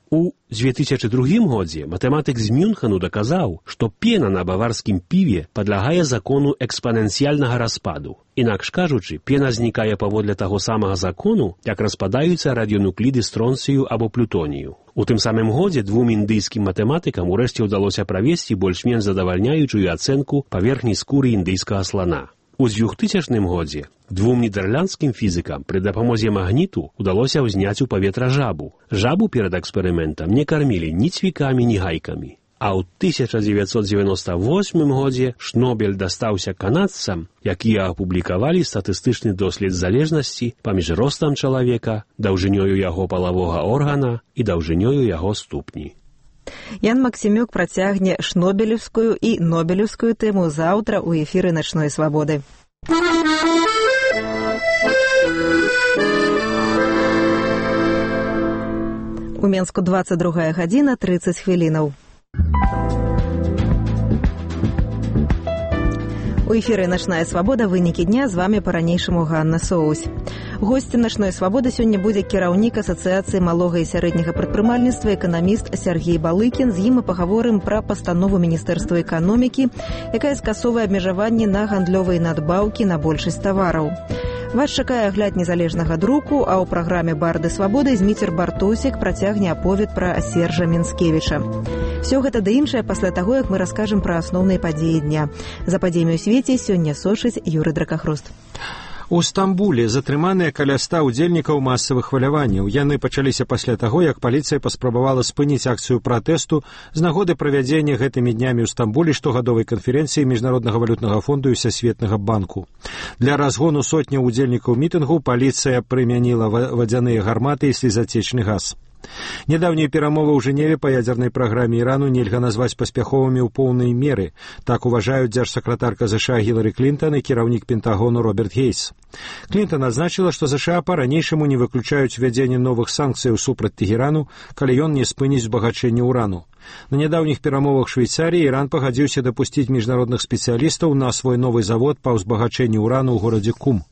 У 2002 годзе матэматык з Мюнхену даказаў, што пена на баварскім піве падлягае закону экспаненцыяльнага распаду. Інакш кажучы, пена знікае паводле таго самага закону, як распадаюцца радыёнукліды стронцыю або плютонію. У тым самым годзе двум індыйскім матэматыкам урэшце ўдалося правесці больш-менш задавальняючую ацэнку паверхні скуры індыйскага слана. У 2000 годзе двум нідэрландскім фізікам пры дапамозе магніту ўдалося ўзняць у паветра жабу. Жабу перад эксперыментам не кармілі ні цвікамі, ні гайкамі. А ў 1998 годзе Шнобель дастаўся канадцам, якія апублікавалі статыстычны дослед залежнасці паміж ростам чалавека, даўжынёю яго палавога органа і даўжынёю яго ступні. Ян Максімюк працягне шнобелевскую і нобелевскую тэму заўтра ў эфіры «Начной свабоды». У Менску 22 гадзіна 30 хвілінаў. У эфіры «Начная свабода», вынікі дня, з вами па-ранейшаму Ганна Соусь. Госцем «Начной свабоды» сёння будзе кіраўнік Асацыяцыі малога і сярэдняга прадпрымальніцтва, эканаміст Сергей Балыкін. З ім мы пагаворым пра пастанову Міністэрства эканомікі, якая скасоўвае абмежаванні на гандлёвыя надбаўкі на большасць тавараў. Вас чакае агляд незалежнага друку, а ў праграме «Барды свабоды» Зміцер Бартосік працягне аповед пра Сержа Мінскевіча. Всё гэта ды іншае пасля таго, як мы раскажам пра асноўныя падзеі дня. За падзеямі ў свеце сёння сочыць Юрый Дракахрост. У Стамбуле затрыманыя каля 100 удзельнікаў масавых хваляванняў. Яны пачаліся пасля таго, як паліцыя паспрабавала спыніць акцыю пратэсту з нагоды правядзення гэтымі днямі ў Стамбуле штогадовай канферэнцыі Міжнароднага валютнага фонду і Сусветнага банку. Для разгону сотняў удзельнікаў мітынгу паліцыя прымяніла вадзяныя гарматы і слізацечны газ. Нядаўнія перамовы ў Жэневе па ядзернай праграме Ірану нельга назваць паспяховымі ў поўнай меры. Так уважаюць дзяржсакратарка ЗША Гілары Клінтон і кіраўнік Пентагону Роберт Гейс. Клінтон адзначыла, што ЗША па-ранейшаму не выключаюць увядзенне новых санкцыяў супраць Тэхерану, калі ён не спыніць збагачэнне ўрану. На нядаўніх перамовах Швейцарыі Іран пагадзіўся дапусціць міжнародных спецыялістаў на свой новы завод па ўзбагачэнні ўрану ў горадзе Кум.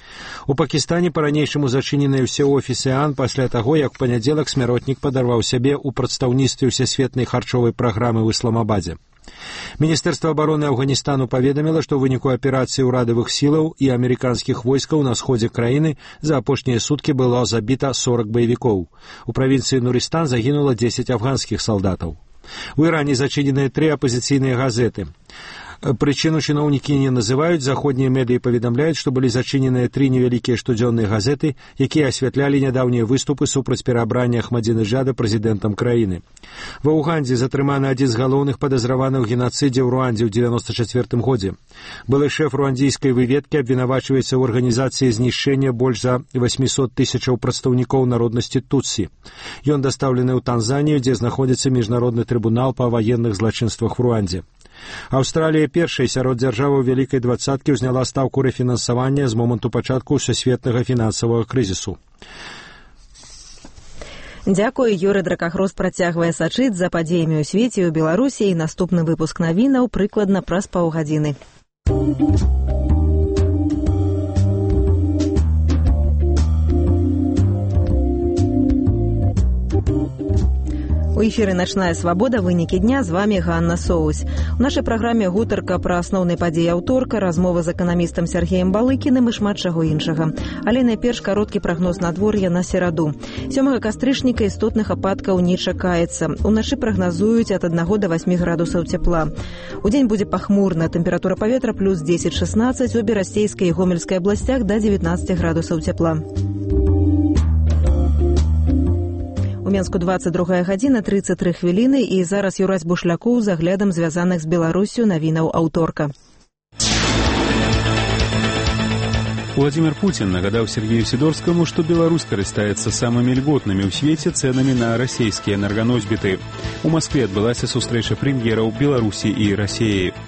У Пакістане па-ранейшаму зачыненыя ўсе офісы ААН пасля таго, як панядзелак смяротнік падарваў сябе ў прадстаўніцтве ўсесветнай харчовай праграмы ў Ісламабадзе. Міністэрства абароны Афганістану паведаміла, што ў выніку аперацыі ўрадавых сілаў і амерыканскіх войскаў на сходзе краіны за апошнія суткі было забіта 40 баевікоў. У правінцыі Нурыстан загінула 10 афганскіх салдатаў. У Іране зачыненыя 3 апазіцыйныя газеты. Прычыну чыноўнікі не называюць, заходнія медыі паведамляюць, што былі зачыненыя 3 невялікія штодзённыя газеты, якія асвятлялі нядаўнія выступы супраць пераабрання Ахмадзінеджада прэзідэнтам краіны. Ва Ўгандзе затрыманы адзін з галоўных падазраваных у генацыдзе ў Руандзе ў 1994 годзе. Былы шэф руандзійскай выведкі абвінавачваецца ў арганізацыі знішчэння больш за 800 тысячаў прадстаўнікоў народнасці Тутсі. Ён дастаўлены ў Танзанію, дзе знаходзіцца міжнародны трыбунал па ваенных злачынствах в Руандзе. Аўстралія першай сярод дзяржаваў вялікай дваццаткі ўзняла стаўку рэфінансавання з моманту пачатку сусветнага фінансавага крызісу. Дзякуй, Юрый Дракахрост працягвае сачыць за падзеямі ў свеце і ў Беларусі, і наступны выпуск навінаў прыкладна праз паўгадзіны. У эфіры «Начная свабода», вынікі дня, з вами Ганна Соусь. У нашай праграме гутарка пра асноўныя падзеі аўторка, размова з эканамістам Сергеем Балыкіным і шмат чаго іншага. Але найперш кароткі прагноз надвор'я на сераду. 7 кастрычніка істотных ападкаў не чакаецца. Уначы прагназуюць ад 1 до 8 градусаў цяпла. Удзень будзе пахмурна, тэмпература паветра плюс 10-16, у Берасцейскай і Гомельскай абласцях да 19 градусаў цяпла. У Менску 22 гадзіна 33 хвіліны, і зараз Юрась Бушлякоў з аглядам звязаных з Беларусю навінаў аўторка. Владимир Путин нагадал Сергею Сидорскому, что Беларусь карыстаецца самыми льготными ў свеце ценами на расійскія энерганосьбіты. У Москве адбылася сустрэча прэм'ераў Беларусі і Расіі.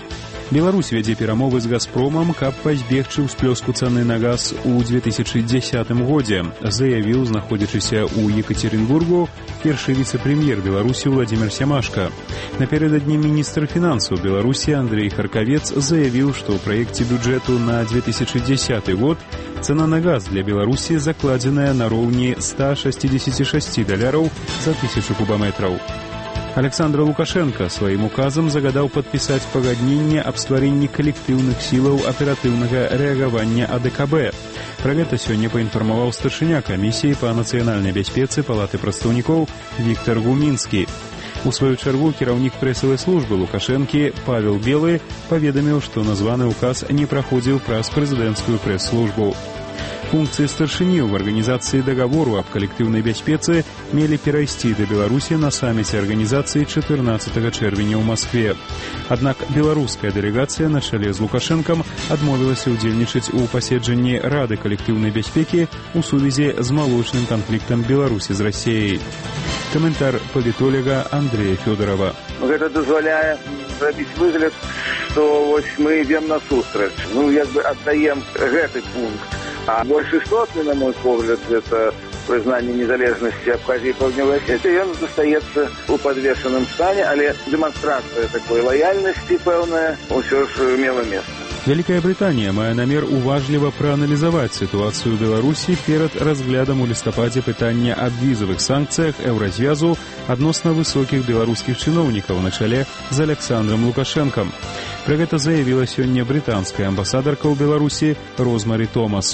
Беларусь вядзе перамовы з «Газпромам», каб пазбегчы ўсплёску цаны на газ у 2010 годзе, заявіў, знаходзячыся ў Екатеринбургу, першы віцэ-прэм'ер Беларусі Владимир Сямашка. Напярэдадні міністр фінансаў Беларусі Андрей Харкавец заявіў, што ў праекце бюджэту на 2010 год цана на газ для Беларусі закладзеная на роўні $166 за 1000 кубаметраў. Александр Лукашенко сваім указам загадаў падпісаць пагадненне аб стварэнні калектыўных сілаў аператыўнага рэагавання АДКБ. Пра гэта сёння паінфармаваў старшыня камісіі па нацыянальнай бяспецы Палаты прадстаўнікоў Віктор Гумінскі. У сваю чаргу кіраўнік прэсавай службы Лукашэнкі Павел Белы паведаміў, што названы ўказ не праходзіў праз прэзідэнцкую прэс-службу. Функцыі старшыні ў арганізацыі дагавору аб калектыўнай бяспецы мелі перайсці да Беларусі на саміце арганізацыі 14 чэрвеня ў Маскве. Аднак беларуская дэлегацыя на чале з Лукашэнкам адмовілася ўдзельнічаць у паседжанні Рады калектыўнай бяспекі ў сувязі з малочным канфліктам Беларусі з Расіяй. Каментар палітолага Андрея Фёдорова. Гэта дазваляе зрабіць выгляд, што вось мы ідзем насустрач. Аддаем гэты пункт. А больш істотны, на мой погляд, это прызнанне незалежнасці Абхазіі і Паўднёвай Асетыі, ён застаецца ў падвешаным стане, але дэманстрацыя такой лаяльнасці пэўная ўсё ж мела месца. Вялікая Брытанія мае намер уважліва прааналізаваць сітуацыю Беларусі перад разглядам у лістападзе пытання аб візавых санкцыях Еўразвязу адносна высокіх беларускіх чыноўнікаў на чале з Александром Лукашэнкам. Пра гэта заявіла сёння брытанская амбасадарка ў Беларусі Розмары Томас.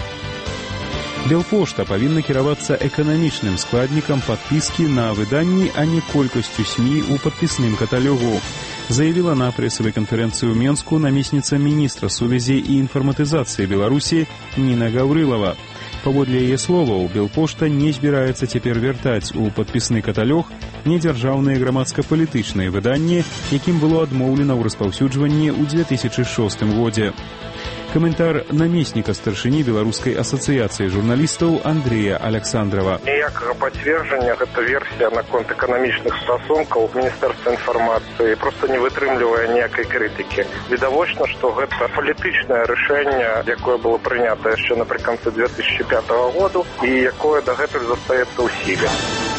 Белпошта павінна кіравацца эканамічным складнікам падпіскі на выданні, а не колькасцю СМІ ў падпісным каталогу, заявіла на прэсавай канферэнцыі ў Менску намесніца міністра сувязі і інфарматызацыі Беларусі Ніна Гаўрылава. Паводле яе словаў, Белпошта не збіраецца цяпер вяртаць у падпісны каталог недзяржаўныя грамадска-палітычныя выданні, якім было адмоўлена ў распаўсюджванні ў 2006 годзе. Каментар намесніка старшыні Беларускай асацыяцыі журналістаў Андрея Александрова. Ніякага пацверджання гэта версія наконт эканамічных стасункаў Міністэрства інфармацыі проста не вытрымлівае ніякай крытыкі. Відавочна, што гэта палітычнае рашэнне, якое было прынята яшчэ напрыканцы 2005 году і якое дагэтуль застаецца ў сіле.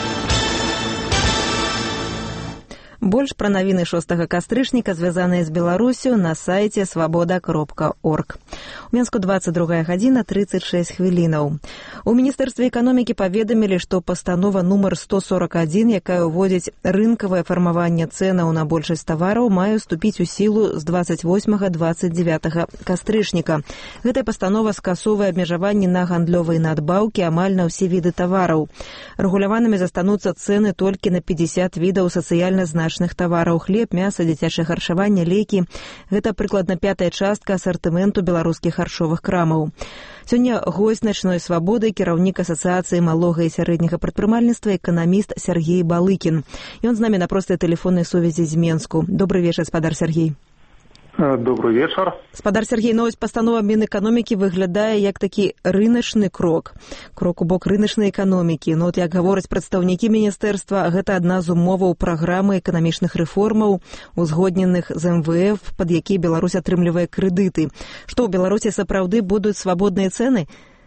Больш пра навіны 6 кастрычніка, звязаныя з Беларусю, на сайце свабода.орг. У Менску 22 гадзіна 36 хвілінаў. У Міністэрстве эканомікі паведамілі, што пастанова нумар 141, якая ўводзіць рынкавае фармаванне цэнаў на большасць тавараў, мае ўступіць у сілу з 28-29 кастрычніка. Гэтая пастанова скасоўвае абмежаванні на гандлёвыя надбаўкі амаль на ўсе віды тавараў. Рэгуляванымі застануцца цэны толькі на 50 відаў сацыяльна значных тавараў: хлеб, мяса, дзіцячае харчаванне, лекі. Гэта прыкладна 5-я частка асартыменту беларускіх харчовых крамаў. Сёння госць начной свабоды, кіраўнік асацыяцыі малога і сярэдняга прадпрымальніцтва, эканаміст Сергей Балыкін. Ён з намі на простай тэлефоннай сувязі з Менску. Добрый вечар, спадар Сергей. Добрый вечар. Спадар Сергей, новость пастанова Мінэканомікі выглядае як такі рыначны крок у бок рыначнай эканомікі. Но як гавораць прадстаўнікі міністэрства, гэта адна з умоваў праграмы эканамічных рэформаў, узгодненых з МВФ, пад які Беларусь атрымлівае крэдыты. Што ў Беларусі сапраўды будуць свабодныя цэны?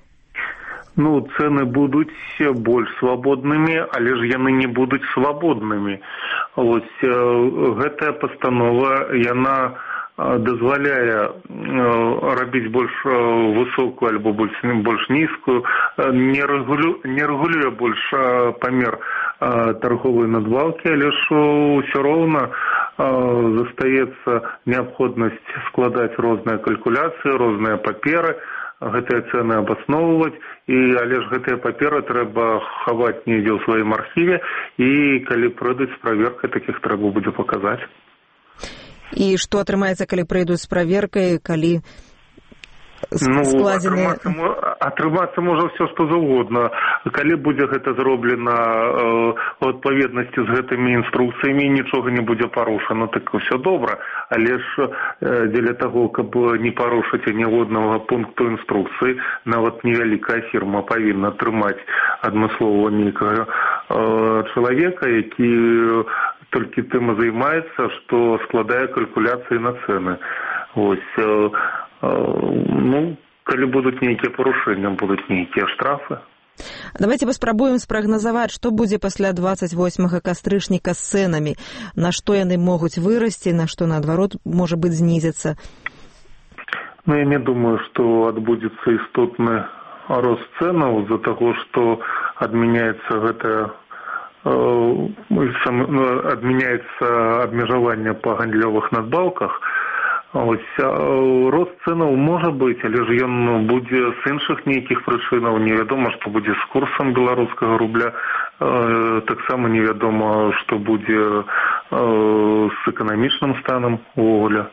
Цэны будуць больш свабоднымі, але ж яны не будуць свабоднымі. Гэтая пастанова, яна дазваляе рабіць больш высокую альбо больш нізкую, не рэгулюе больш памер торговой надбаўкі, але ж ўсё роўна застаецца неабходнасць складаць розныя калькуляцыі, розныя паперы, гэтыя цэны абасноўваць, але ж гэтыя паперы трэба хаваць недзе ў сваім архіве, і калі пройдуць з праверкай, такіх трэба будзе паказаць. І што атрымаецца, калі прыйдуць з праверкай, калі складзены... Атрымацца можа ўсё, што заўгодна. Калі будзе гэта зроблена ў адпаведнасці з гэтымі інструкцыямі, нічога не будзе парушана, так усё добра. Але ж дзеля таго, каб не парушыць ніводнага пункту інструкцыі, нават невялікая фірма павінна трымаць адмыслова нейкага чалавека, які толькі тым і займаецца, што складае калькуляцыі на цэны. Калі будуць нейкія парушэнні, будуць нейкія штрафы. Давайте паспрабуем спрагназаваць, што будзе пасля 28 кастрычніка з цэнамі, на што яны могуць вырасці, на што, наадварот, можа быць, знізяцца. Я не думаю, што адбудзецца істотны рост цэнаў з-за таго, што адмяняецца абмежаванне па гандлёвых надбаўках. Рост цэнаў можа быць, але ж ён будзе з іншых нейкіх прычынаў. Невядома, што будзе з курсам беларускага рубля, таксама невядома, што будзе з эканамічным станам увогуле.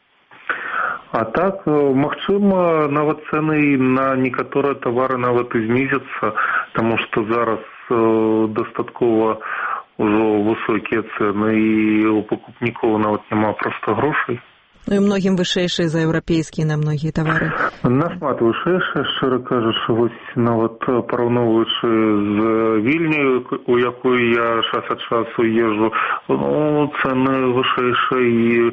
А так, магчыма, нават цэны на некаторыя тавары нават і знізяцца, таму што зараз дастаткова ўжо высокія цэны і у пакупнікоў нават няма проста грошай. І многім вышэйшыя за еўрапейскія на многія тавары. Нашмат вышэйшыя, шчыра кажучы, нават параўноўваючы з Вільняю, у якую я час ад часу езджу, цэны вышэйшыя і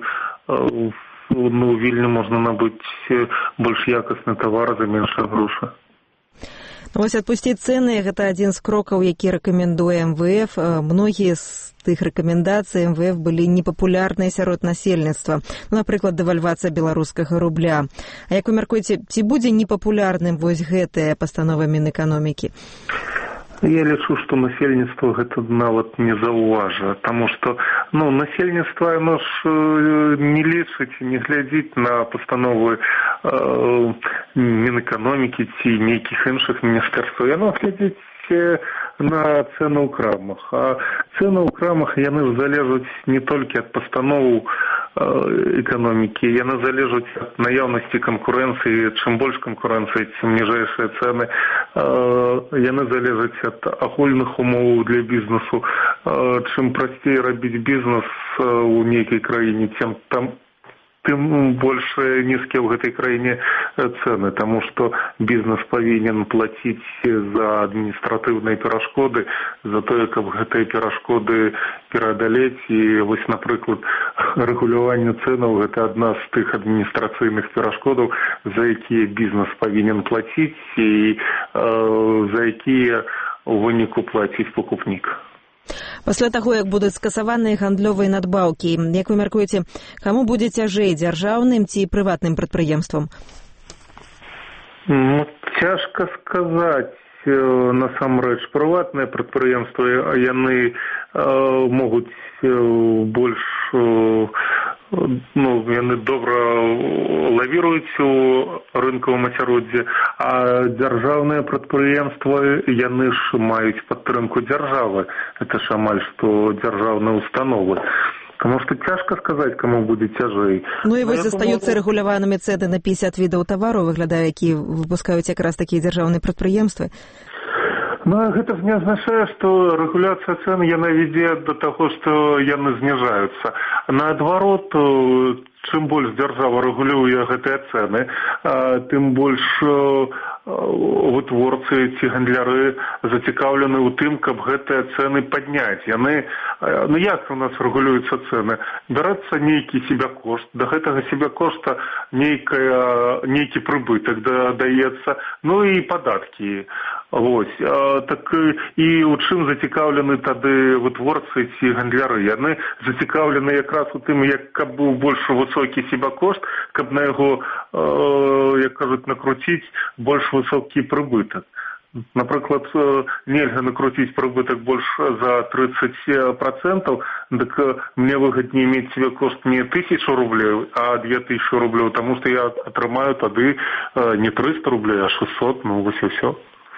у Вільні можна набыць больш якасны тавар за меншыя грошы. Адпусціць цэны – гэта адзін з крокаў, які рэкамендуе МВФ. Многія з тых рэкамендацый МВФ былі непапулярныя сярод насельніцтва. Напрыклад, дэвальвацыя беларускага рубля. А як вы мяркуеце, ці будзе непапулярным гэтая пастанова Мінэканомікі? Я лічу, што насельніцтва гэта нават не заўважа, таму што насельніцтва яно ж не лічыць, не глядзіць на пастановы Мінэканомікі ці нейкіх іншых міністэрстваў. Яно глядзіць на цэны ў крамах. А цэны ў крамах яны залежаць не толькі ад пастановаў эканомікі, яны залежаць ад наяўнасці канкурэнцыі. Чым больш канкурэнцыі, тым ніжэйшыя цэны. Яны залежаць ад агульных умоў для бізнесу. Чым прасцей рабіць бізнес у нейкай краіне, тым больш нізкія ў гэтай краіне цэны, таму што бізнес павінен плаціць за адміністратыўныя перашкоды, за тое, каб гэтыя перашкоды пераадалець. І напрыклад, рэгуляванне цэнаў – гэта адна з тых адміністрацыйных перашкодаў, за якія бізнес павінен плаціць і за якія ў выніку плаціць пакупнік. Пасля таго, як будуць скасаваныя гандлёвыя надбаўкі, як вы мяркуеце, каму будзе цяжэй, дзяржаўным ці прыватным прадпрыемствам? Цяжка сказаць. Насамрэч, прыватныя прадпрыемствы, яны могуць больш, яны добра лавіруюць у рынкавым асяроддзі, а дзяржаўныя прадпрыемствы, яны ж маюць падтрымку дзяржавы. Гэта ж амаль што дзяржаўныя установы. Таму што цяжка сказаць, каму будзе цяжэй. І вось застаюцца рэгуляванымі цэны на 50 відаў тавараў, выглядае, які выпускаюць якраз такія дзяржаўныя прадпрыемствы. Гэта ж не азначае, што рэгуляцыя цэн яна вядзе да таго, што яны зніжаюцца. Наадварот, чым больш дзяржава рэгулюе гэтыя цэны, тым больш вытворцы ці гандляры зацікаўлены ў тым, каб гэтыя цэны падняць. Яны, як у нас рэгулююцца цэны? Бярэцца нейкі себякошт, да гэтага себякошта нейкі прыбытак даецца, і падаткі. Так і ў чым зацікаўлены тады вытворцы ці гандляры? Яны зацікаўлены якраз у тым, каб быў больш высокі себякошт, каб на яго, як кажуць, накруціць больш высокі прыбытак. Напрыклад, нельга накруціць прыбытак больш за 30%, дык мне выгадней мець себякошт не 1000 рублей, а 2000 рублей, таму што я атрымаю тады не 300 рублей, а 600, вось і ўсё.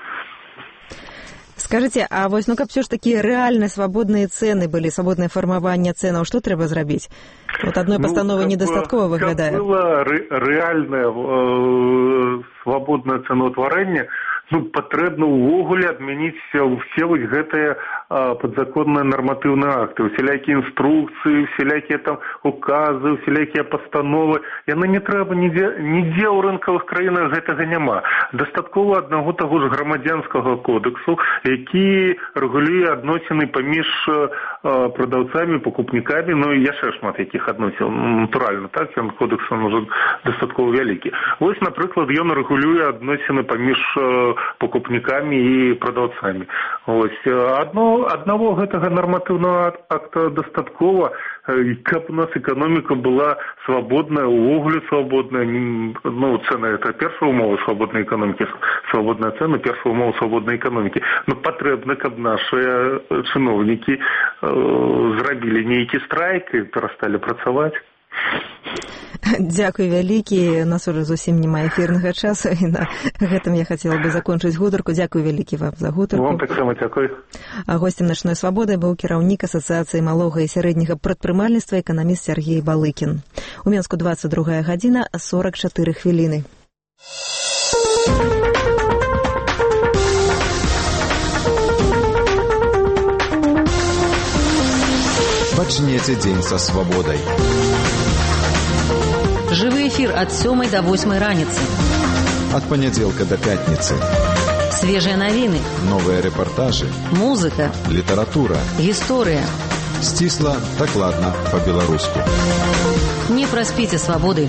Скажыце, а вось, каб все ж такі рэальна свабодныя цэны былі, свабоднае фармаванне цэнаў, што трэба зрабіць? Адной пастановы недастаткова выглядае. Каб было рэальнае свабоднае цэнаўтварэнне, патрэбна ўвогуле адмяніць все вось гэтыя падзаконныя нарматыўныя акты, усялякія інструкцыі, усялякія там указы, усялякія пастановы. Яны не трэба нідзе ў рынкавых краінах гэтага няма. Дастаткова аднаго таго ж грамадзянскага кодексу, які рэгулюе адносіны паміж прадаўцамі, пакупнікамі, і яшчэ шмат якіх адносін. Натуральна, так, ён кодекс уже дастаткова вялікі. Вось, напрыклад, ён рэгулюе адносіны паміж пакупнікамі і прадаўцамі. Вось, аднаго гэтага нарматыўнага акта дастаткова, каб у нас эканоміка была свабодная, увогуле свабодная. Цэны – это першая умова свабоднай эканомікі, свабодная цэна – першая умова свабоднай эканомікі. Патрэбна, каб нашыя чыноўнікі зрабілі нейкі страйк і перасталі працаваць. Дзякуй вялікі. У нас уже зусім няма эфірнага часу, і на гэтым я хацела бы закончыць гутарку. Дзякуй вялікі вам за гутарку. Вам таксама дзякуй. Госцем начной свабоды быў кіраўнік асацыяцыі малога і сярэдняга прадпрымальніцтва эканаміст Сергей Балыкін. У Менску 22 гадзіна 44 хвіліны. Пачнеце дзень са свабодай. Жывы эфір ад 7 до 8 раніцы. Ад панядзелка до пятніцы. Свежыя навіны. Новыя рэпартажы. Музыка. Літаратура. Гісторыя. Сцісла, дакладна, па-беларуску. Не праспіце свабоды.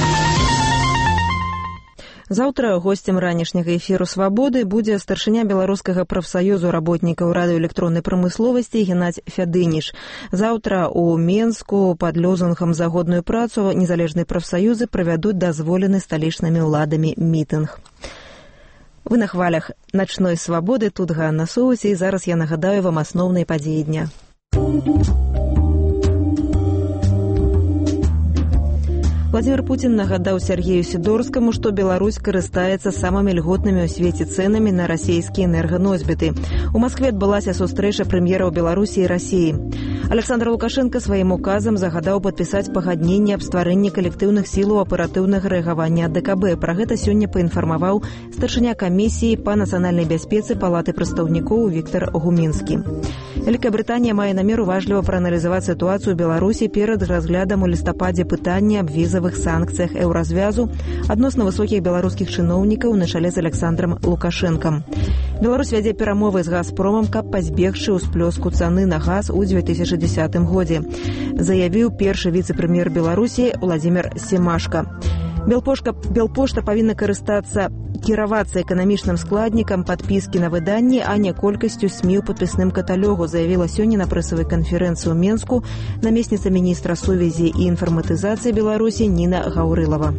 Заўтра госцем ранішняга эфіру «Свабоды» будзе старшыня Беларускага прафсаюзу работнікаў радыёэлектроннай прамысловасці Геннадзь Фядыніш. Заўтра у Менску пад лозунгам «За годную працу» незалежныя прафсаюзы правядуць дазволены сталічнымі ўладамі мітынг. Вы на хвалях начной свабоды, тут Ганна Соус, і зараз я нагадаю вам асноўныя падзеі дня. Владимир Путин нагадаў Сергею Сидорскому, што Беларусь карыстаецца самымі льготнымі ў свеце цэнамі на расійскія энерганосьбіты. У Маскве адбылася сустрэча прэм'ераў Беларусі і Расіі. Александр Лукашенко сваім указам загадаў падпісаць пагадненне аб стварэнні калектыўных сілаў аператыўнага рэагавання ДКБ. Пра гэта сёння паінфармаваў старшыня камісіі па нацыянальнай бяспецы Палаты прадстаўнікоў Віктор Гумінскі. Вялікая Брытанія мае намер уважліва прааналізаваць сітуацыю ў Беларусі перад разглядам у лістападзе пытання аб візавых санкцыях еўразвязу адносна высокіх беларускіх чыноўнікаў на чале з Александром Лукашэнкам. Беларусь вядзе перамовы з «Газпромам», каб пазбегчы ўсплёску цаны на газ у 2010 годзе, заявіў першы віцэ-прэм'ер Беларусі Владимир Семашко. Белпошта павінна кіравацца эканамічным складнікам падпіскі на выданні, а не колькасцю СМІ ў падпісным каталогу, заявіла сёння на прэсавай канферэнцыі ў Менску намесніца міністра сувязі і інфарматызацыі Беларусі Ніна Гаўрылава.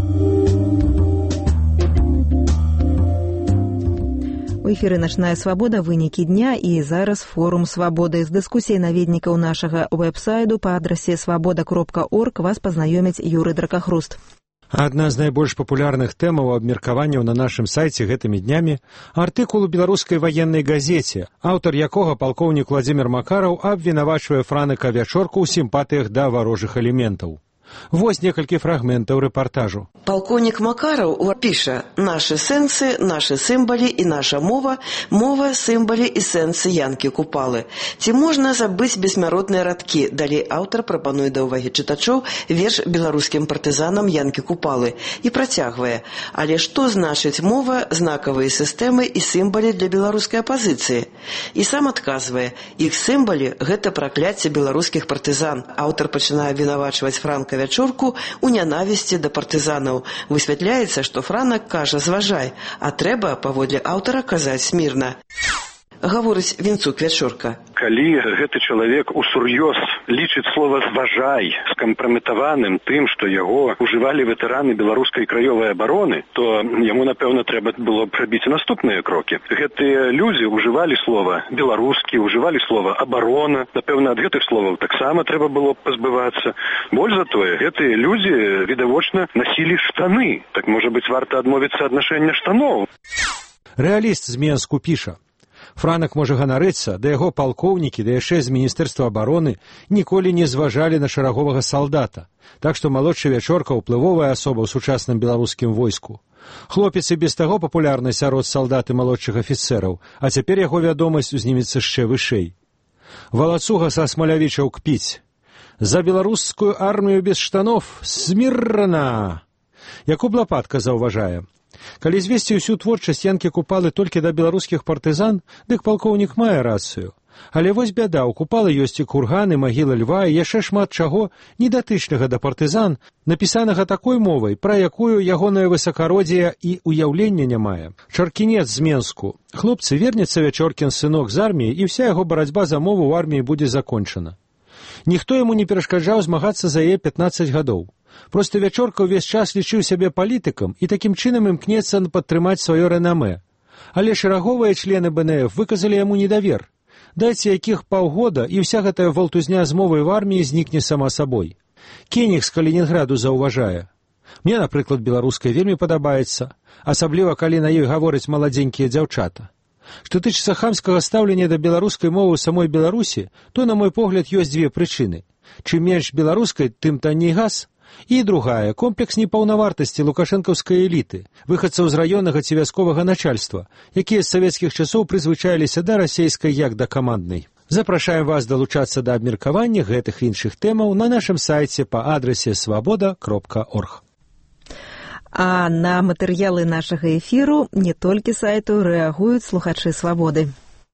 У эфіры «Начная свабода», вынікі дня, і зараз форум свабоды. З дыскусіяй наведнікаў нашага вэб-сайту па адрасе свабода.орг вас пазнаёміць Юрый Дракахруст. Адна з найбольш папулярных тэмаў абмеркаванняў на нашым сайце гэтымі днямі – артыкул у беларускай ваеннай газеце, аўтар якога палкоўнік Владзімір Макараў абвінавачвае Франыка Вячорку ў сімпатыях да варожых элементаў. Вось некалькі фрагментаў рэпартажу. Палкоўнік Макараў піша: «Нашы сэнсы, нашы сімбалі і наша мова, мова, сімбалі і сэнсы Янкі Купалы. Ці можна забыць бессмяротныя радкі?» Далей аўтар прапануе да ўвагі чытачоў верш беларускім партызанам Янкі Купалы і працягвае: «Але што значыць мова, знакавыя сістэмы і сімбалі для беларускай апазіцыі?» І сам адказвае: «Іх сімбалі – гэта пракляцце беларускіх партызан». Аўтар пачынае абвінавачваць Франка Вячорку у нянавісці да партызанаў. Высвятляецца, што Франак кажа «зважай», а трэба, паводле аўтара, казаць смірна. Гаворыць Вінцук Вячорка. Калі гэты чалавек усур'ёз лічыць слова «зважай» скампраметаваным тым, што яго ужывалі ветэраны беларускай краёвай абароны, то яму, напэўна, трэба было б рабіць наступныя крокі. Гэтыя людзі ужывалі слова «беларускі», ужывалі слова «абарона». Напэўна, ад гэтых словаў таксама трэба было б пазбывацца. Больш за тое, гэтыя людзі, відавочна, насілі штаны. Так, можа быць, варта адмовіцца ад нашэння штаноў. Рэаліст з Менску піша: Франак можа ганарыцца, да яго палкоўнікі, да яшчэ з Міністэрства абароны ніколі не зважалі на шараговага салдата. Так што малодшы Вячорка ўплывовая асоба ў сучасным беларускім войску. Хлопец і без таго папулярны сярод салдат і малодшых афіцэраў, а цяпер яго вядомасць узнімецца яшчэ вышэй. Валацуга са Смалявічаў кпіць. За беларускую армію без штанов смірна! Якуб Лапатка заўважае. Калі звесці ўсю творчасць Янкі Купалы толькі да беларускіх партызан, дык палкоўнік мае рацыю. Але вось бяда, у Купалы ёсць і курганы, магіла льва і яшчэ шмат чаго недатычнага да партызан, напісанага такой мовай, пра якую ягонае высакароддзе і ўяўлення не мае. Чаркінец з Менску. Хлопцы, вернецца Вячоркін сынок з арміі, і вся яго барацьба за мову ў арміі будзе закончана. Ніхто яму не перашкаджаў змагацца за яе 15 гадоў. Проста Вячорка ўвесь час лічыў сябе палітыкам і такім чынам імкнецца падтрымаць сваё рэнамэ. Але шэраговыя члены БНФ выказалі яму недавер. Дайце якіх паўгода, і вся гэтая валтузня з мовай в арміі знікне сама сабой. Кеніх з Калінінграду заўважае. Мне, напрыклад, беларуская вельмі падабаецца, асабліва калі на ёй гавораць маладзенькія дзяўчата. Што тычыцца хамскага стаўлення да беларускай мовы ў самой Беларусі, то, на мой погляд, ёсць дзве прычыны. Чым менш беларускай, тым танней газ. І другая – комплекс непаўнавартасці лукашэнкаўскай эліты, выхадцаў з раённага ці вясковага начальства, якія з савецкіх часоў прызвычаіліся да расейскай як да каманднай. Запрашаем вас далучацца да абмеркавання гэтых іншых тэмаў на нашым сайце па адрасе свабода.орг. А на матэрыялы нашага эфіру не толькі сайту рэагуюць слухачы «Свабоды».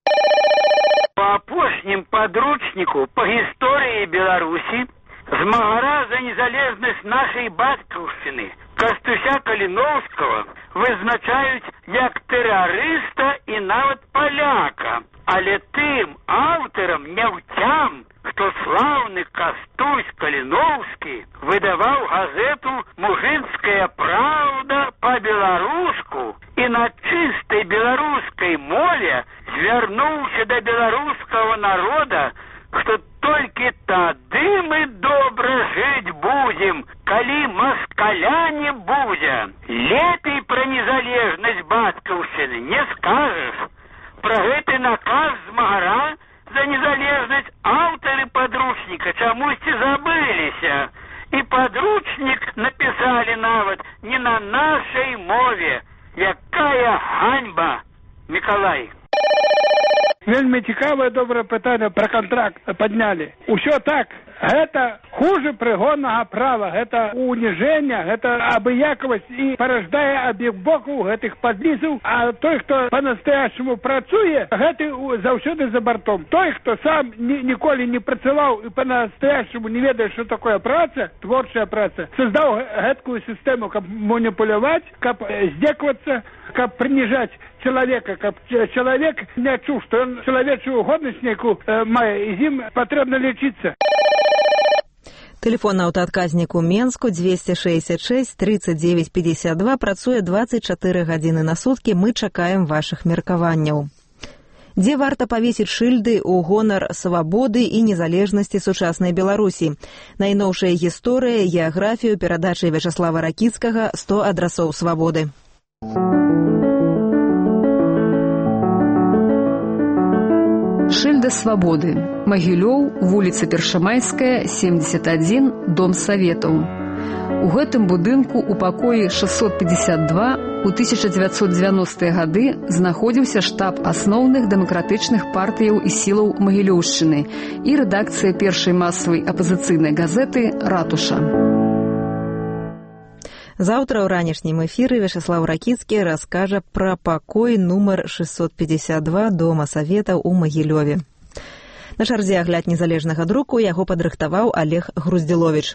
Па апошнім падручніку па гісторыі Беларусі змагара за незалежнасць нашай бацькаўшчыны Кастуся Каліноўскага вызначаюць як тэрарыста і нават паляка. Але тым аўтарам няўцям, хто слаўны Кастусь Каліноўскі выдаваў газету «Мужынская праўда» па-беларуску і на чыстай беларускай мове звярнуўся да беларускага народа, што толькі тады мы добра жыць будзем, калі маскаля не будзе. Лепей пра незалежнасць бацькаўшчыны не скажаш. Пра гэты наказ змагара за незалежнасць аўтары падручніка чамусьці забыліся. І падручнік напісалі нават не на нашай мове. Якая ганьба, Мікалай! Вельмі цікавае добрае пытанне пра кантракт паднялі. Усё так. Гэта хуже прыгоннага права, гэта уніжэнне, гэта абыякавасць і параждае абіх бокаў гэтых падлізаў, а той, хто па-настоящему працуе, гэты заўсёды за бартом. Той, хто сам ніколі не працаваў і па-настоящему не ведае, што такое праца, творчая праца, создаў гэткую сістэму, каб маніпуляваць, каб здзекавацца, каб прыніжаць чалавека, каб чалавек не чуў, што ён чалавечую годнасць нейкую мае, і з ім патрэбна лічыцца. Тэлефон на аўтаадказніку Менску 266 39 52 працуе 24 гадзіны на суткі. Мы чакаем вашых меркаванняў. Дзе варта павесіць шыльды ў гонар свабоды і незалежнасці сучаснай Беларусі? Найноўшая гісторыя, геаграфію, перадачы Вячаслава Ракіцкага «100 адрасоў свабоды». Шыльда свабоды. Магілёў, вуліца Першамайская, 71, дом Саветаў. У гэтым будынку у пакоі 652 у 1990-е гады знаходзіўся штаб асноўных дэмакратычных партыяў і сілаў Магілёўшчыны і рэдакцыя першай масавай апазіцыйнай газеты «Ратуша». Заўтра ў ранішнім эфіры Вячаслав Ракіцкі раскажа пра пакой нумар 652 дома Саветаў у Магілёве. На чарзе агляд незалежнага друку яго падрыхтаваў Олег Груздзіловіч.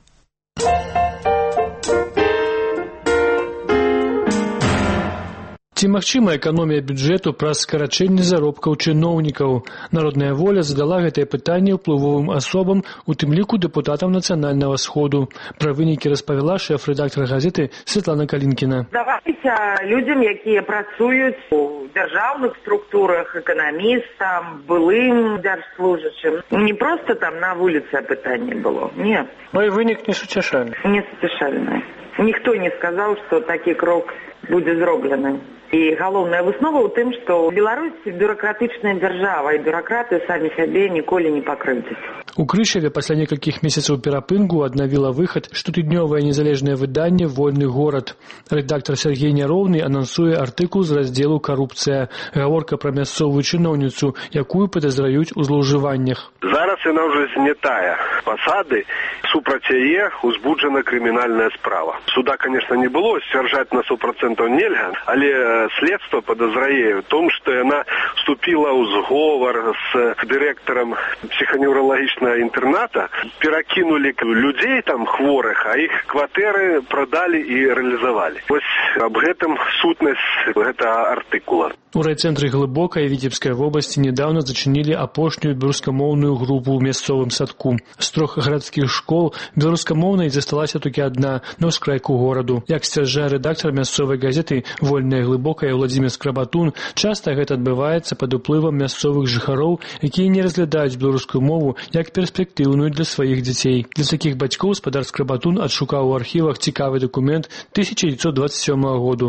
Ці магчыма эканомія бюджэту праз скарачэнне заробкаў чыноўнікаў? Народная воля задала гэтае пытанне ўплывовым асобам, у тым ліку дэпутатам Нацыянальнага сходу. Пра вынікі распавяла шэф-рэдактар газеты Святлана Калінкіна. Давайце людзям, якія працуюць у дзяржаўных структурах, эканамістам, былым дзяржслужачым. Не проста там на вуліцы пытанне было, не. Ну і вынік несуцяшальны. Несуцяшальны. Ніхто не сказаў, што такі крок будзе зроблены. І галоўная выснова ў тым, што ў Беларусі бюракратычная дзяржава, і бюракраты самі сябе ніколі не пакрыўдзяць. У Крышаве пасля некалькіх месяцаў перапынку аднавіла выхад штотыднёвае незалежнае выданне «Вольны горад». Рэдактар Сергей Няроўны анансуе артыкул з раздзелу «Карупцыя». Гаворка пра мясцовую чыноўніцу, якую падазраюць у злоўжываннях. Зараз яна ўжо знятая пасады, супраць яе узбуджана крымінальная справа. Суда, конечно, не было, сцвярджаць на 100% нельга, але следства падазрае ў том, што яна вступила ў зговар з дырэктарам псіханеўралагічнага інтэрната, перакінулі людзей там хворых, а іх кватэры прадалі і рэалізавалі. Вось аб гэтым сутнасць гэтага артыкула. У райцэнтры Глыбокай Віцебскай вобласці недавно зачынілі апошнюю беларускамоўную групу ў мясцовым садку. З 3 гарадскіх школ беларускамоўнай засталася толькі адна на ўскрайку гораду. Як сцвярджае рэдактар мясцовай газеты «Вольная Глыбокая» Владзімир Скрабатун, часта гэта адбываецца пад уплывам мясцовых жыхароў, якія не разглядаюць беларускую мову як перспектыўную для сваіх дзяцей. Для такіх бацькоў спадар Скрабатун адшукаў у архівах цікавы дакумент 1927 году.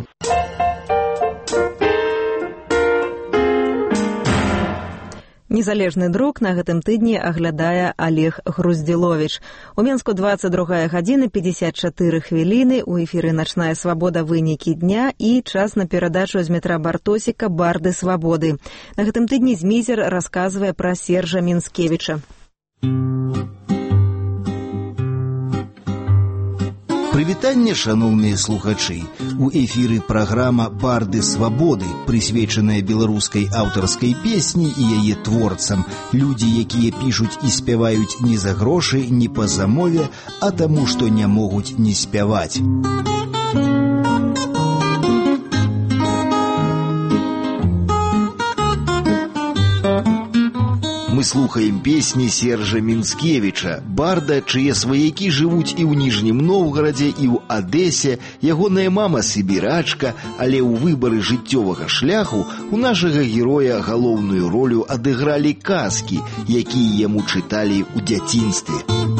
Незалежны друк на гэтым тыдні аглядае Олег Груздзіловіч. У Менску 22 гадзіна 54 хвіліны, у эфіры «Начная свабода. Вынікі дня» і час на перадачу з метра Бартосіка «Барды свабоды». На гэтым тыдні Змізер расказвае пра Сержа Мінскевіча. Прывітанне, шаноўныя слухачы. У эфіры праграма «Барды свабоды», прысвечаная беларускай аўтарскай песні і яе творцам. Людзі, якія пішуць і спяваюць не за грошы, не па замове, а таму, што не могуць не спяваць. Мы слухаем песні Сержа Мінскевіча, барда, чые сваякі жывуць і ў Ніжнім Новгарадзе, і ў Адэсе. Ягоная мама сібірачка, але ў выбары жыццёвага шляху у нашага героя галоўную ролю адыгралі казкі, якія яму чыталі ў дзяцінстве.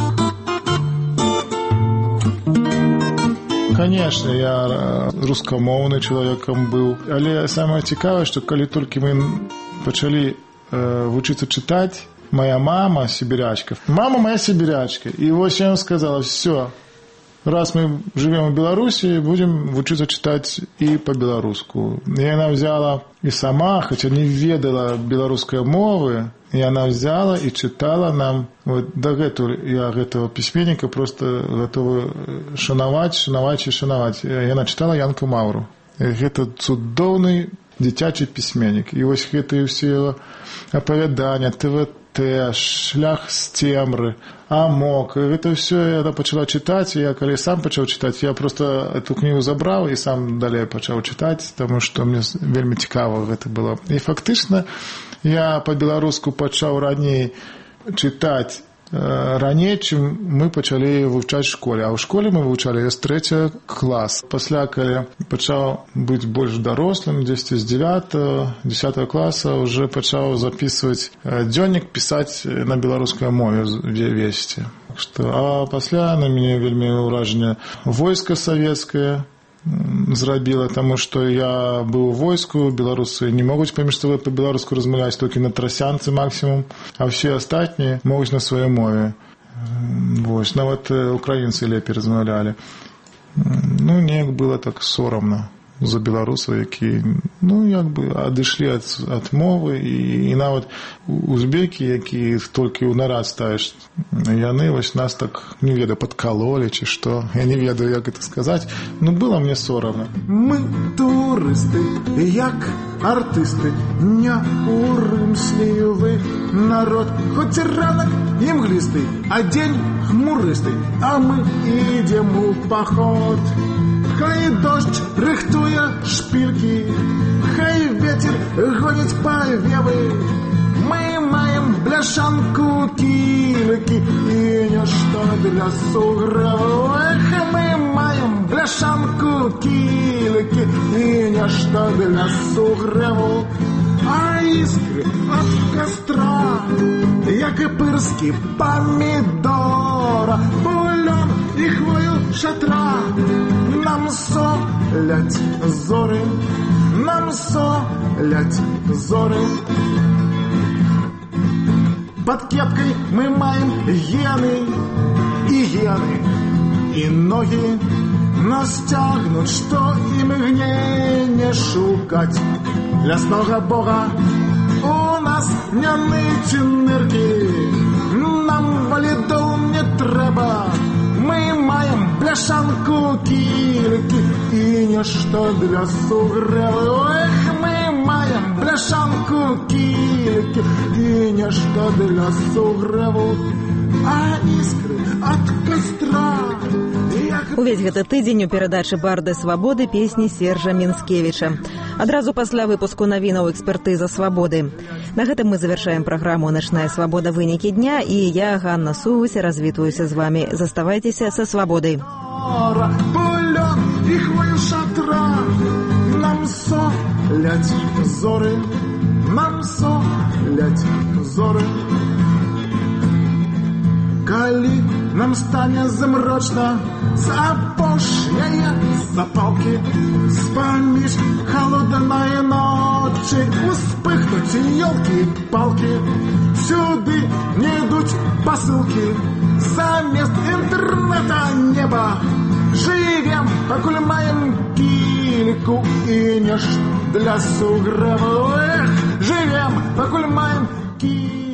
Конечно, я рускамоўны чалавекам быў, але самае цікавае, што калі толькі мы пачалі вучыцца чытаць, моя мама сибирячка. Мама моя сибирячка. И вот я им сказала, все, раз мы живем в Беларуси, будем вучыцца читать и по-белоруску. И она взяла и сама, хотя не ведала белорусской мовы, и она взяла и читала нам. Вот до этого я этого письменника просто готова шанаваць. И она читала Янку Маўру. И это цудоўный дзіцячы пісьменнік. І вось гэтыя ўсе апавядання, ТВТ, шлях з цемры, амок, гэта ўсё я пачала чытаць, і я калі сам пачаў чытаць, я просто эту кнігу забраў і сам далей пачаў чытаць, таму што мне вельмі цікава гэта было. І фактычна я па-беларуску пачаў раней чытаць раней, чым мы пачалі вывчаць в школе. А ў школе мы вывучалі з 3 клас. Пасля, калі пачаў быць больш дарослым, дзесьці з 9-10 класа, уже пачаў записываць дзённік, пісаць на беларускай мове весці. А пасля на мяне вельмі ўражанне войска савецкае зрабіла, таму што я быў у войску, беларусы не могуць паміж сабой па-беларуску размаўляць, толькі на трасянцы максімум, а ўсе астатнія могуць на сваёй мове. Вось, нават украінцы лепей размаўлялі. Ну, неяк было так сорамна за беларусаў, які, ну, як бы адышлі ад мовы, і нават узбекі, які толькі ў нарад ставіш, яны вось нас так, не ведаю, падкалолі, ці што, я не ведаю, як гэта сказаць, ну, было мне сорамна. Мы турысты, як артысты, не урымслівы народ, хоць ранак імглісты, а дзень хмурысты, а мы ідзем у паход. Хай дождь рыхтуе шпильки, хай ветер гонит повевы. Мы маем бляшанку кильки и нечто для сугреву. Мы маем бляшанку кильки и нечто для сугреву. А искры от костра, як и пырски помидора, бульон и хвою шатра. Нам солять зоры, нам солять зоры. под кепкой мы маем гены, и ноги нас тягнут, что им не шукать. Лясного бога у нас не ныці нырки, нам валидол не треба. Мы маем бляшанку кільки и ничто для сугреву. Эх, мы маем бляшанку кільки и ничто для сугреву. А искры от костра. Увесь гэты тыдзень у перадачы «Барды свабоды» песні Сержа Мінскевіча. Адразу пасля выпуску навінаў экспертыза свабоды. На гэтым мы завершаем праграму «Начная свабода. Вынікі дня», і я, Ганна Соус, развітваюся з вами. Заставайцеся са свабодай. Полет и хвою шатра, нам солять зоры, нам солять зоры. Калі нам стане змрочна, запошняе запалки, спаміж холодной ночи успыхнуть елки-палки. Сюды не идут посылки, замест интернета неба. Живем, покуль маем кильку и ничто для сугреву. Эх, живем, покуль маем кильку.